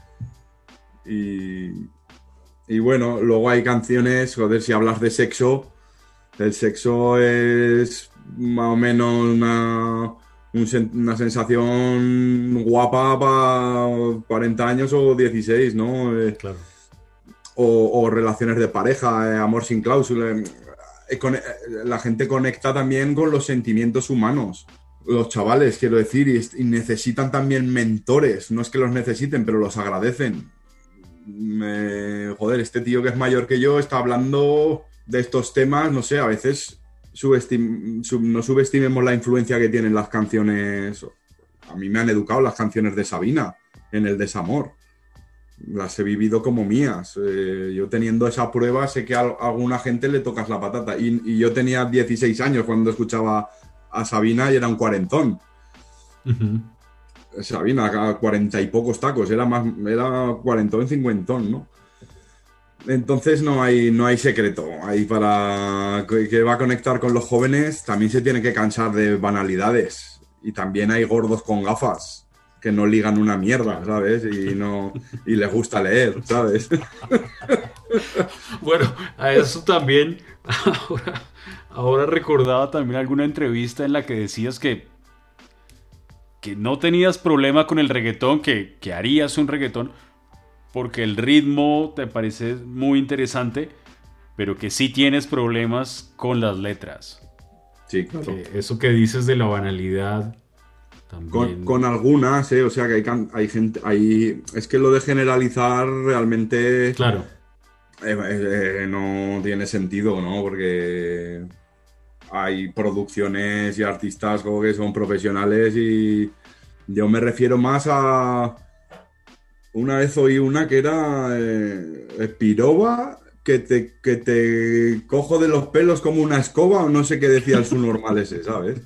Y bueno, luego hay canciones, joder, si hablas de sexo, el sexo es más o menos una sensación guapa para 40 años o 16, ¿no? Claro. O relaciones de pareja, amor sin cláusula. La gente conecta también con los sentimientos humanos. Los chavales, quiero decir, y necesitan también mentores. No es que los necesiten, pero los agradecen. Joder, este tío que es mayor que yo está hablando de estos temas, no sé, a veces no subestimemos la influencia que tienen las canciones. A mí me han educado las canciones de Sabina en el desamor. las he vivido como mías. Yo teniendo esa prueba sé que a alguna gente le tocas la patata. Y yo tenía 16 años cuando escuchaba a Sabina y era un cuarentón. Ujú. Sabina, a 40 y pocos tacos, era cuarentón, cincuentón, ¿no? Entonces no hay secreto. Ahí para que va a conectar con los jóvenes también se tiene que cansar de banalidades. Y también hay gordos con gafas que no ligan una mierda, Claro. ¿sabes? Y les gusta leer, ¿sabes? Bueno, a eso también, ahora, ahora recordaba también alguna entrevista en la que decías que no tenías problema con el reggaetón, que harías un reggaetón, porque el ritmo te parece muy interesante, pero que sí tienes problemas con las letras. Sí, claro. Que eso que dices de la banalidad Con también. algunas, o sea que hay gente, es que lo de generalizar realmente Claro, no tiene sentido, ¿no? Porque hay producciones y artistas como que son profesionales y yo me refiero más a... Una vez oí una que era piroba, que te cojo de los pelos como una escoba o no sé qué decía el subnormal ese, ¿sabes?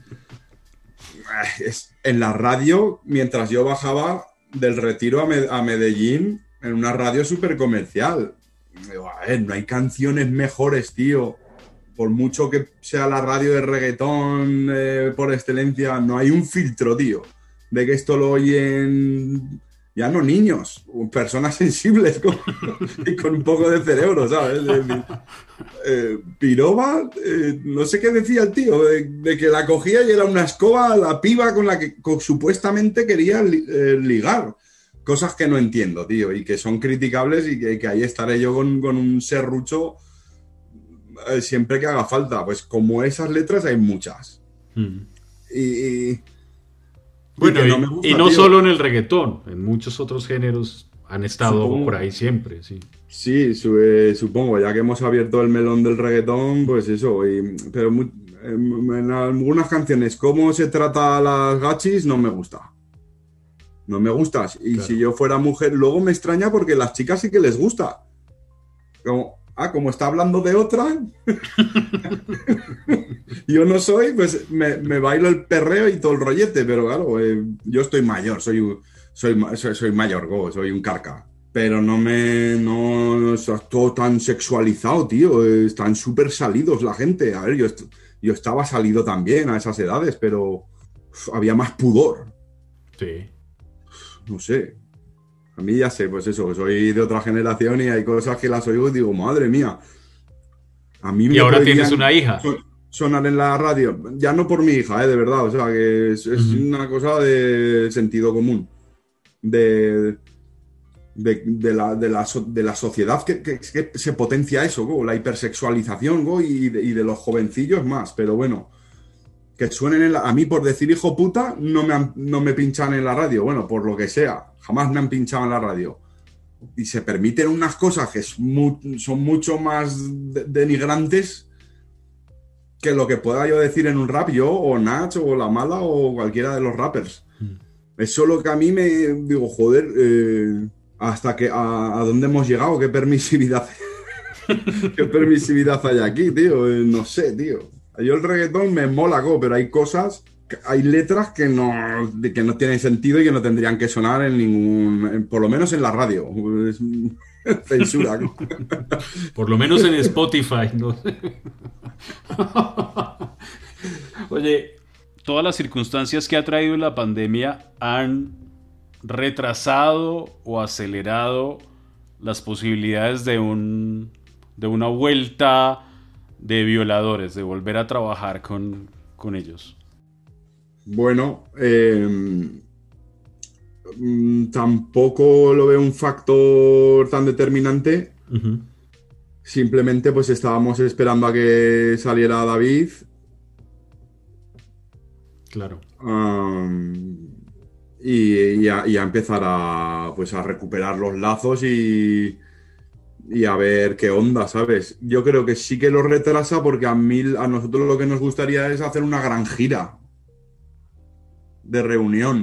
En la radio, mientras yo bajaba del Retiro a Medellín, en una radio súper comercial. Digo, a ver, no hay canciones mejores, tío. Por mucho que sea la radio de reggaetón por excelencia, no hay un filtro, tío. De que esto lo oyen ya no niños, personas sensibles y con un poco de cerebro, ¿sabes? Es decir, piroba, no sé qué decía el tío, de que la cogía y era una escoba la piba con la que supuestamente quería ligar. Cosas que no entiendo, tío, y que son criticables y que ahí estaré yo con un serrucho siempre que haga falta. Pues como esas letras hay muchas. mm. Y, y, y Bueno, que no me y gusta, no tío. solo en el reggaetón, en muchos otros géneros han estado por Supongo, ahí siempre, sí. sí, supongo, ya que hemos abierto el melón del reggaetón, pues eso. Pero en algunas canciones, cómo se trata a las gachis, no me gusta. No me gusta. Y si Claro. yo fuera mujer, luego me extraña porque las chicas sí que les gusta. Como está hablando de otra, yo no soy, pues me bailo el perreo y todo el rollete, pero claro, yo estoy mayor, soy mayor, soy un carca. Pero no es todo tan sexualizado, tío. Están súper salidos la gente. A ver, yo estaba salido también a esas edades, pero había más pudor. Sí. No sé. A mí ya sé, pues eso, que soy de otra generación y hay cosas que las oigo y digo, madre mía, a mí Y me ahora tienes una prohibían hija. sonar en la radio. Ya no por mi hija, de verdad. O sea, que es Ujú. una cosa de sentido común. De, de la sociedad que se potencia eso, la hipersexualización, y de los jovencillos más. Pero bueno, que suenen a mí por decir hijo puta, no me pinchan en la radio. Bueno, por lo que sea, jamás me han pinchado en la radio. Y se permiten unas cosas que son mucho más denigrantes que lo que pueda yo decir en un rap, yo, o Nach, o La Mala, o cualquiera de los rappers. Es solo que a mí me digo, joder, hasta que a dónde hemos llegado, qué permisividad hay aquí, tío. No sé, tío. Yo el reggaetón me mola, pero hay cosas, hay letras que no tienen sentido y que no tendrían que sonar por lo menos en la radio. Es censura. Por lo menos en Spotify, ¿no? Oye, todas las circunstancias que ha traído la pandemia han retrasado o acelerado las posibilidades de una vuelta de violadores, de volver a trabajar con ellos. Bueno, tampoco lo veo un factor tan determinante. Ujú. Simplemente pues estábamos esperando a que saliera David, Claro. um, y a empezar pues a recuperar los lazos y a ver qué onda, ¿sabes? Yo creo que sí que lo retrasa porque a nosotros lo que nos gustaría es hacer una gran gira de reunión.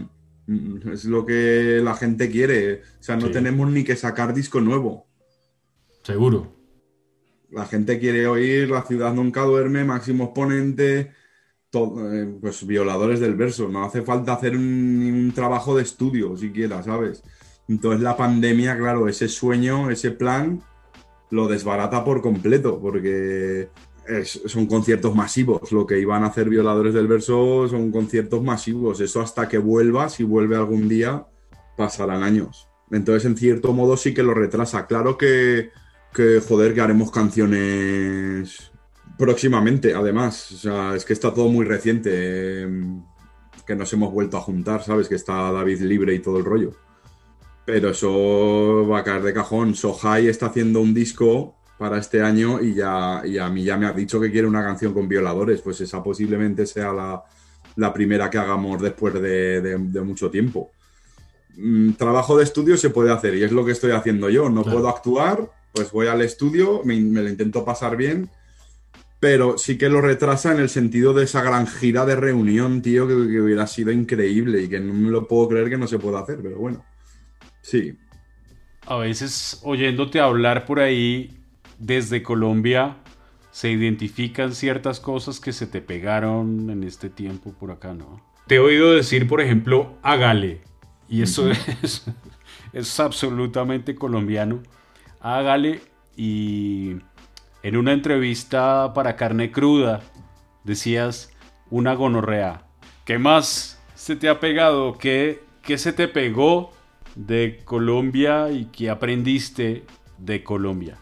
Es lo que la gente quiere. O sea, no Sí, tenemos ni que sacar disco nuevo. seguro. La gente quiere oír La ciudad nunca duerme, Máximo Exponente, pues Violadores del verso. No hace falta hacer ni un trabajo de estudio siquiera, ¿sabes? Entonces la pandemia, claro, ese sueño, ese plan, lo desbarata por completo, porque son conciertos masivos. Lo que iban a hacer Violadores del verso son conciertos masivos. Eso hasta que vuelva, si vuelve algún día, pasarán años. Entonces, en cierto modo, sí que lo retrasa. Claro que joder, que haremos canciones próximamente, además. O sea, es que está todo muy reciente, que nos hemos vuelto a juntar, ¿sabes? Que está David libre y todo el rollo. Pero eso va a caer de cajón. Sohai está haciendo un disco para este año y a mí ya me ha dicho que quiere una canción con Violadores. Pues esa posiblemente sea la primera que hagamos después de mucho tiempo. Trabajo de estudio se puede hacer y es lo que estoy haciendo yo. No Claro. puedo actuar, pues voy al estudio, me lo intento pasar bien, pero sí que lo retrasa en el sentido de esa gran gira de reunión, tío, que hubiera sido increíble y que no me lo puedo creer que no se pueda hacer, pero bueno, sí. A veces oyéndote hablar por ahí desde Colombia, se identifican ciertas cosas que se te pegaron en este tiempo por acá, ¿no? Te he oído decir, por ejemplo, hágale. Y eso Ujú. es absolutamente colombiano. Hágale. Y en una entrevista para Carne Cruda decías una gonorrea. ¿Qué más se te ha pegado? ¿Qué se te pegó de Colombia y qué aprendiste de Colombia?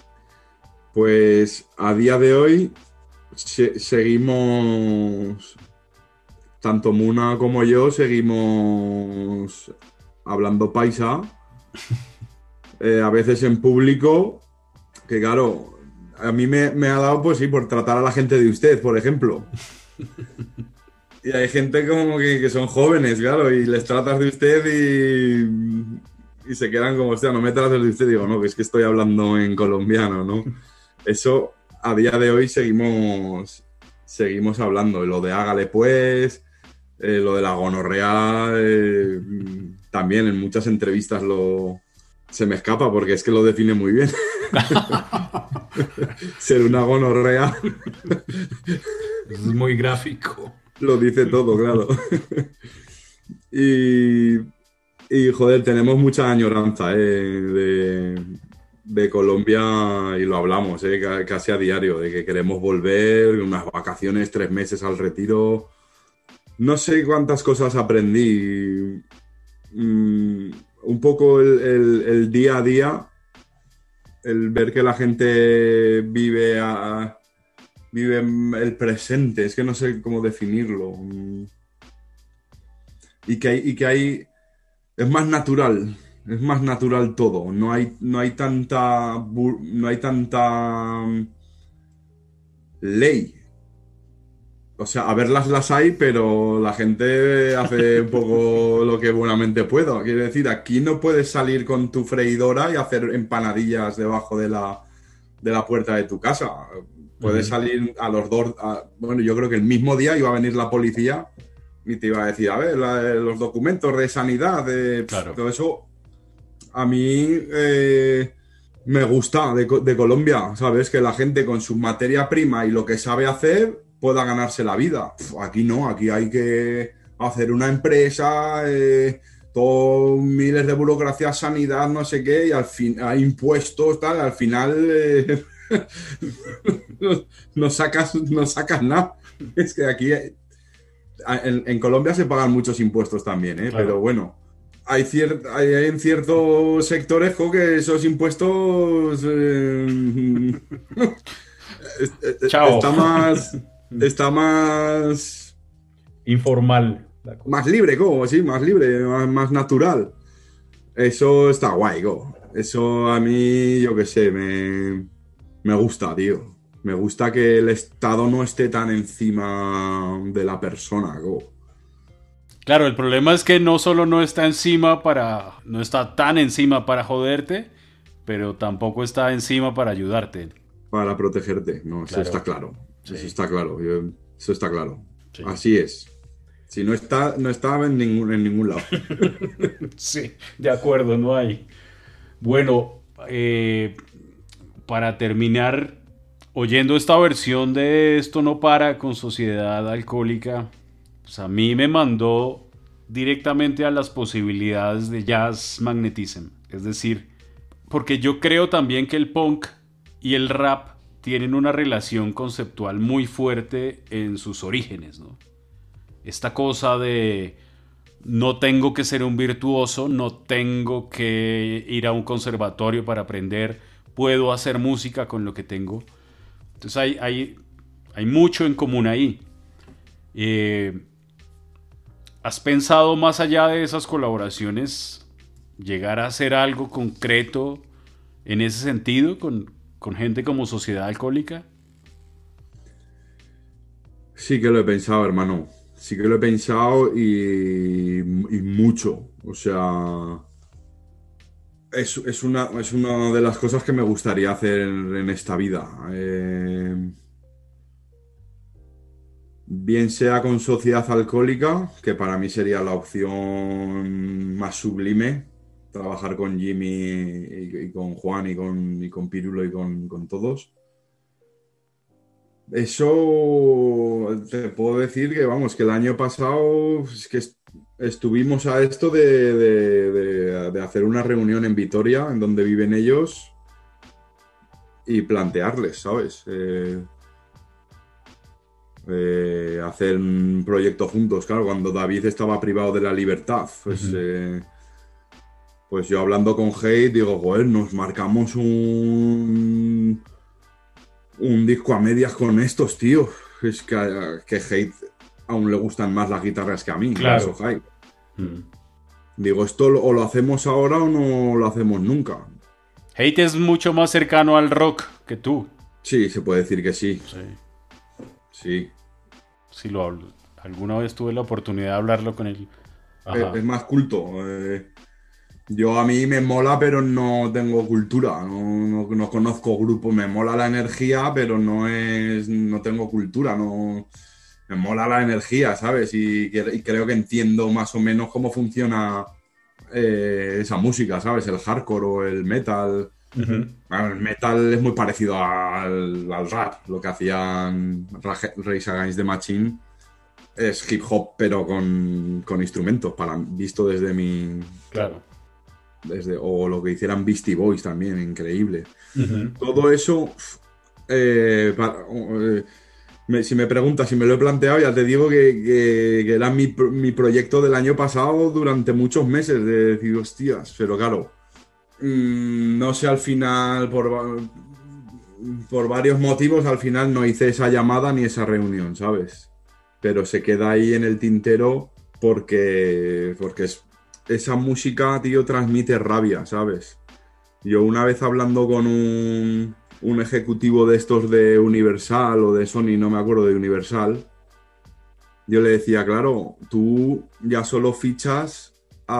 Pues a día de hoy seguimos, tanto Muna como yo, seguimos hablando paisa, a veces en público, que claro, a mí me ha dado, pues sí, por tratar a la gente de usted, por ejemplo. Y hay gente como que son jóvenes, claro, y les tratas de usted y se quedan como, hostia, no me tratas de usted. Digo, no, que es que estoy hablando en colombiano, ¿no? Eso a día de hoy seguimos hablando. Y lo de hágale pues, lo de la gonorrea, también en muchas entrevistas se me escapa porque es que lo define muy bien. Ser una gonorrea Es muy gráfico. lo dice todo, claro. Y, y, joder, tenemos mucha añoranza de Colombia y lo hablamos casi a diario, de que queremos volver, unas vacaciones, 3 meses al retiro. No sé cuántas cosas aprendí. Un poco el día a día, el ver que la gente vive el presente, es que no sé cómo definirlo. Y que hay es más natural todo. No hay tanta ley. O sea, a verlas las hay, pero la gente hace un poco lo que buenamente pueda. Quiero decir, aquí no puedes salir con tu freidora y hacer empanadillas debajo de la puerta de tu casa. Puedes Ujú. salir a los dos. Bueno, yo creo que el mismo día iba a venir la policía y te iba a decir, a ver, los documentos de sanidad, Claro. todo eso, a mí me gusta de Colombia, ¿sabes? Que la gente con su materia prima y lo que sabe hacer pueda ganarse la vida. Aquí no, aquí hay que hacer una empresa, todo miles de burocracia, sanidad, no sé qué, y al fin hay impuestos, tal, al final no sacas nada. Es que aquí en Colombia se pagan muchos impuestos también, ¿eh? Pero Claro. bueno, hay en ciertos sectores que esos impuestos Chao. está más Informal la cosa. más libre, como sí, más libre, más natural. Eso está guay, go. Eso a mí, yo qué sé, me gusta, tío. Me gusta que el Estado no esté tan encima de la persona, go. Claro, el problema es que no solo no está tan encima para joderte, pero tampoco está encima para ayudarte. Para protegerte. No, eso está Claro. claro. Eso Sí, está claro. Eso está claro. sí. Así es. Si no está, no estaba en ningún lado. Sí, de acuerdo, no hay. Bueno, para terminar, oyendo esta versión de Esto no para con Sociedad Alcohólica, pues a mí me mandó directamente a las posibilidades de jazz magnetism. Es decir, porque yo creo también que el punk y el rap tienen una relación conceptual muy fuerte en sus orígenes, ¿no? Esta cosa de no tengo que ser un virtuoso, no tengo que ir a un conservatorio para aprender, puedo hacer música con lo que tengo. Entonces hay mucho en común ahí. Eh, ¿Has pensado más allá de esas colaboraciones llegar a hacer algo concreto en ese sentido con gente como Sociedad Alcohólica? Sí que lo he pensado, hermano. Sí que lo he pensado y mucho. O sea, es una de las cosas que me gustaría hacer en esta vida. Bien sea con Sociedad Alcohólica, que para mí sería la opción más sublime, trabajar con Jimmy y con Juan y con Pirulo y con todos. Eso te puedo decir que, vamos, que el año pasado es que estuvimos a esto de hacer una reunión en Vitoria, en donde viven ellos, y plantearles, ¿sabes? Hacer un proyecto juntos. Claro, cuando David estaba privado de la libertad, pues yo hablando con Hate digo, joder, nos marcamos un disco a medias con estos, tío. Es que Hate aún le gustan más las guitarras que a mí, por eso Claro. Hate. Mm. Digo, esto o lo hacemos ahora o no lo hacemos nunca. Hate es mucho más cercano al rock que tú. Sí, se puede decir que sí. Sí. Sí. Sí lo hablo. Alguna vez tuve la oportunidad de hablarlo con él. Ajá. Es más culto. Yo a mí me mola, pero no tengo cultura. No conozco grupos. Me mola la energía, pero no tengo cultura. No, me mola la energía, ¿sabes? Y creo que entiendo más o menos cómo funciona esa música, ¿sabes? El hardcore o el metal. Ujú. Bueno, el metal es muy parecido al rap. Lo que hacían Rage Against the Machine es hip hop, pero con instrumentos, visto desde Claro. o lo que hicieran Beastie Boys también, increíble. Ujú. Todo eso, si me preguntas si me lo he planteado, ya te digo que era mi proyecto del año pasado durante muchos meses, de decir, hostias, pero claro, no sé al final, por varios motivos, al final no hice esa llamada ni esa reunión, ¿sabes? Pero se queda ahí en el tintero porque esa música, tío, transmite rabia, ¿sabes? Yo una vez hablando con un ejecutivo de estos de Universal o de Sony, no me acuerdo, de Universal, yo le decía, claro, tú ya solo fichas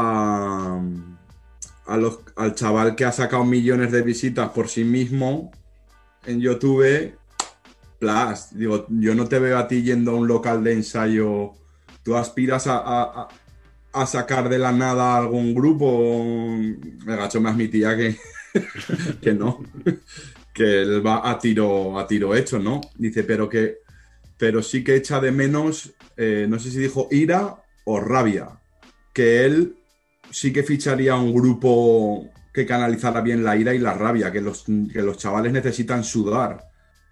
al chaval que ha sacado millones de visitas por sí mismo en YouTube. Plus, digo, yo no te veo a ti yendo a un local de ensayo. Tú aspiras a sacar de la nada algún grupo. El gacho me admitía que no, que él va a tiro hecho, ¿no? Dice, pero sí que echa de menos, no sé si dijo ira o rabia, que él sí que ficharía un grupo que canalizara bien la ira y la rabia, que los chavales necesitan sudar.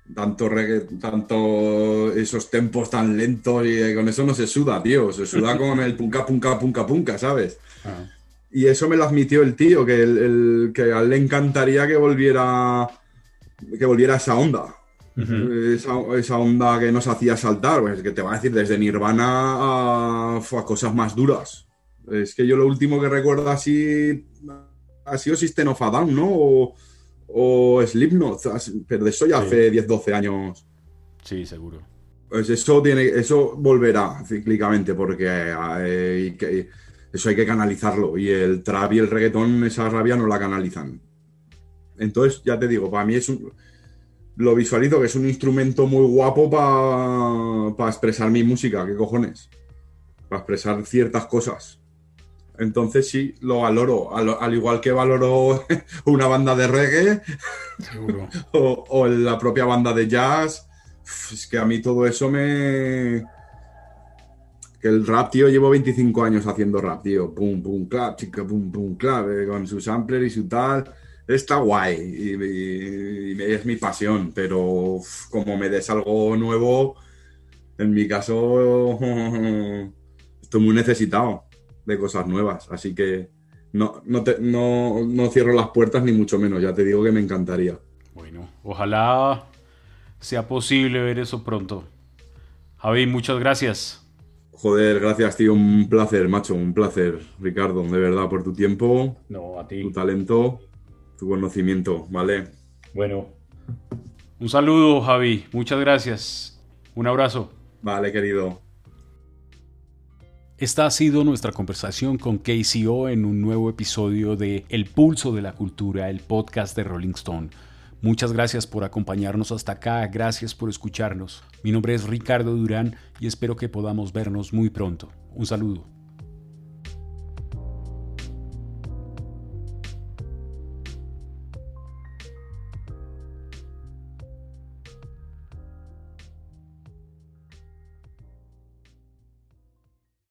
Tanto esos tempos tan lentos y con eso no se suda, tío. Se suda con el punca, punca, punca, punca, ¿sabes? Ah. Y eso me lo admitió el tío, que a él le encantaría que volviera esa onda. Ujú. Esa onda que nos hacía saltar, pues que te va a decir desde Nirvana a cosas más duras. Es que yo lo último que recuerdo así ha sido System of a Down, ¿no? O Slipknot, pero de eso ya Sí, hace 10 12 años. sí, seguro. Pues eso volverá cíclicamente porque eso hay que canalizarlo y el trap y el reggaetón esa rabia no la canalizan. Entonces, ya te digo, para mí lo visualizo que es un instrumento muy guapo para expresar mi música, ¿qué cojones? para expresar ciertas cosas. Entonces sí, lo valoro, al igual que valoro una banda de reggae. Seguro. o la propia banda de jazz. Es que a mí todo eso me... Que el rap, tío, llevo 25 años haciendo rap, tío. Pum, pum, clap, chica, pum, pum, clap, con su sampler y su tal. Está guay y es mi pasión, pero como me des algo nuevo, en mi caso, estoy muy necesitado de cosas nuevas. Así que no cierro las puertas ni mucho menos. Ya te digo que me encantaría. Bueno, ojalá sea posible ver eso pronto. Javi, muchas gracias. Joder, gracias, tío. Un placer, macho. Un placer, Ricardo, de verdad, por tu tiempo, No, a tu ti. talento, tu conocimiento, ¿vale? Bueno, un saludo, Javi. Muchas gracias. Un abrazo. Vale, querido. Esta ha sido nuestra conversación con KCO en un nuevo episodio de El Pulso de la Cultura, el podcast de Rolling Stone. Muchas gracias por acompañarnos hasta acá, gracias por escucharnos. Mi nombre es Ricardo Durán y espero que podamos vernos muy pronto. Un saludo.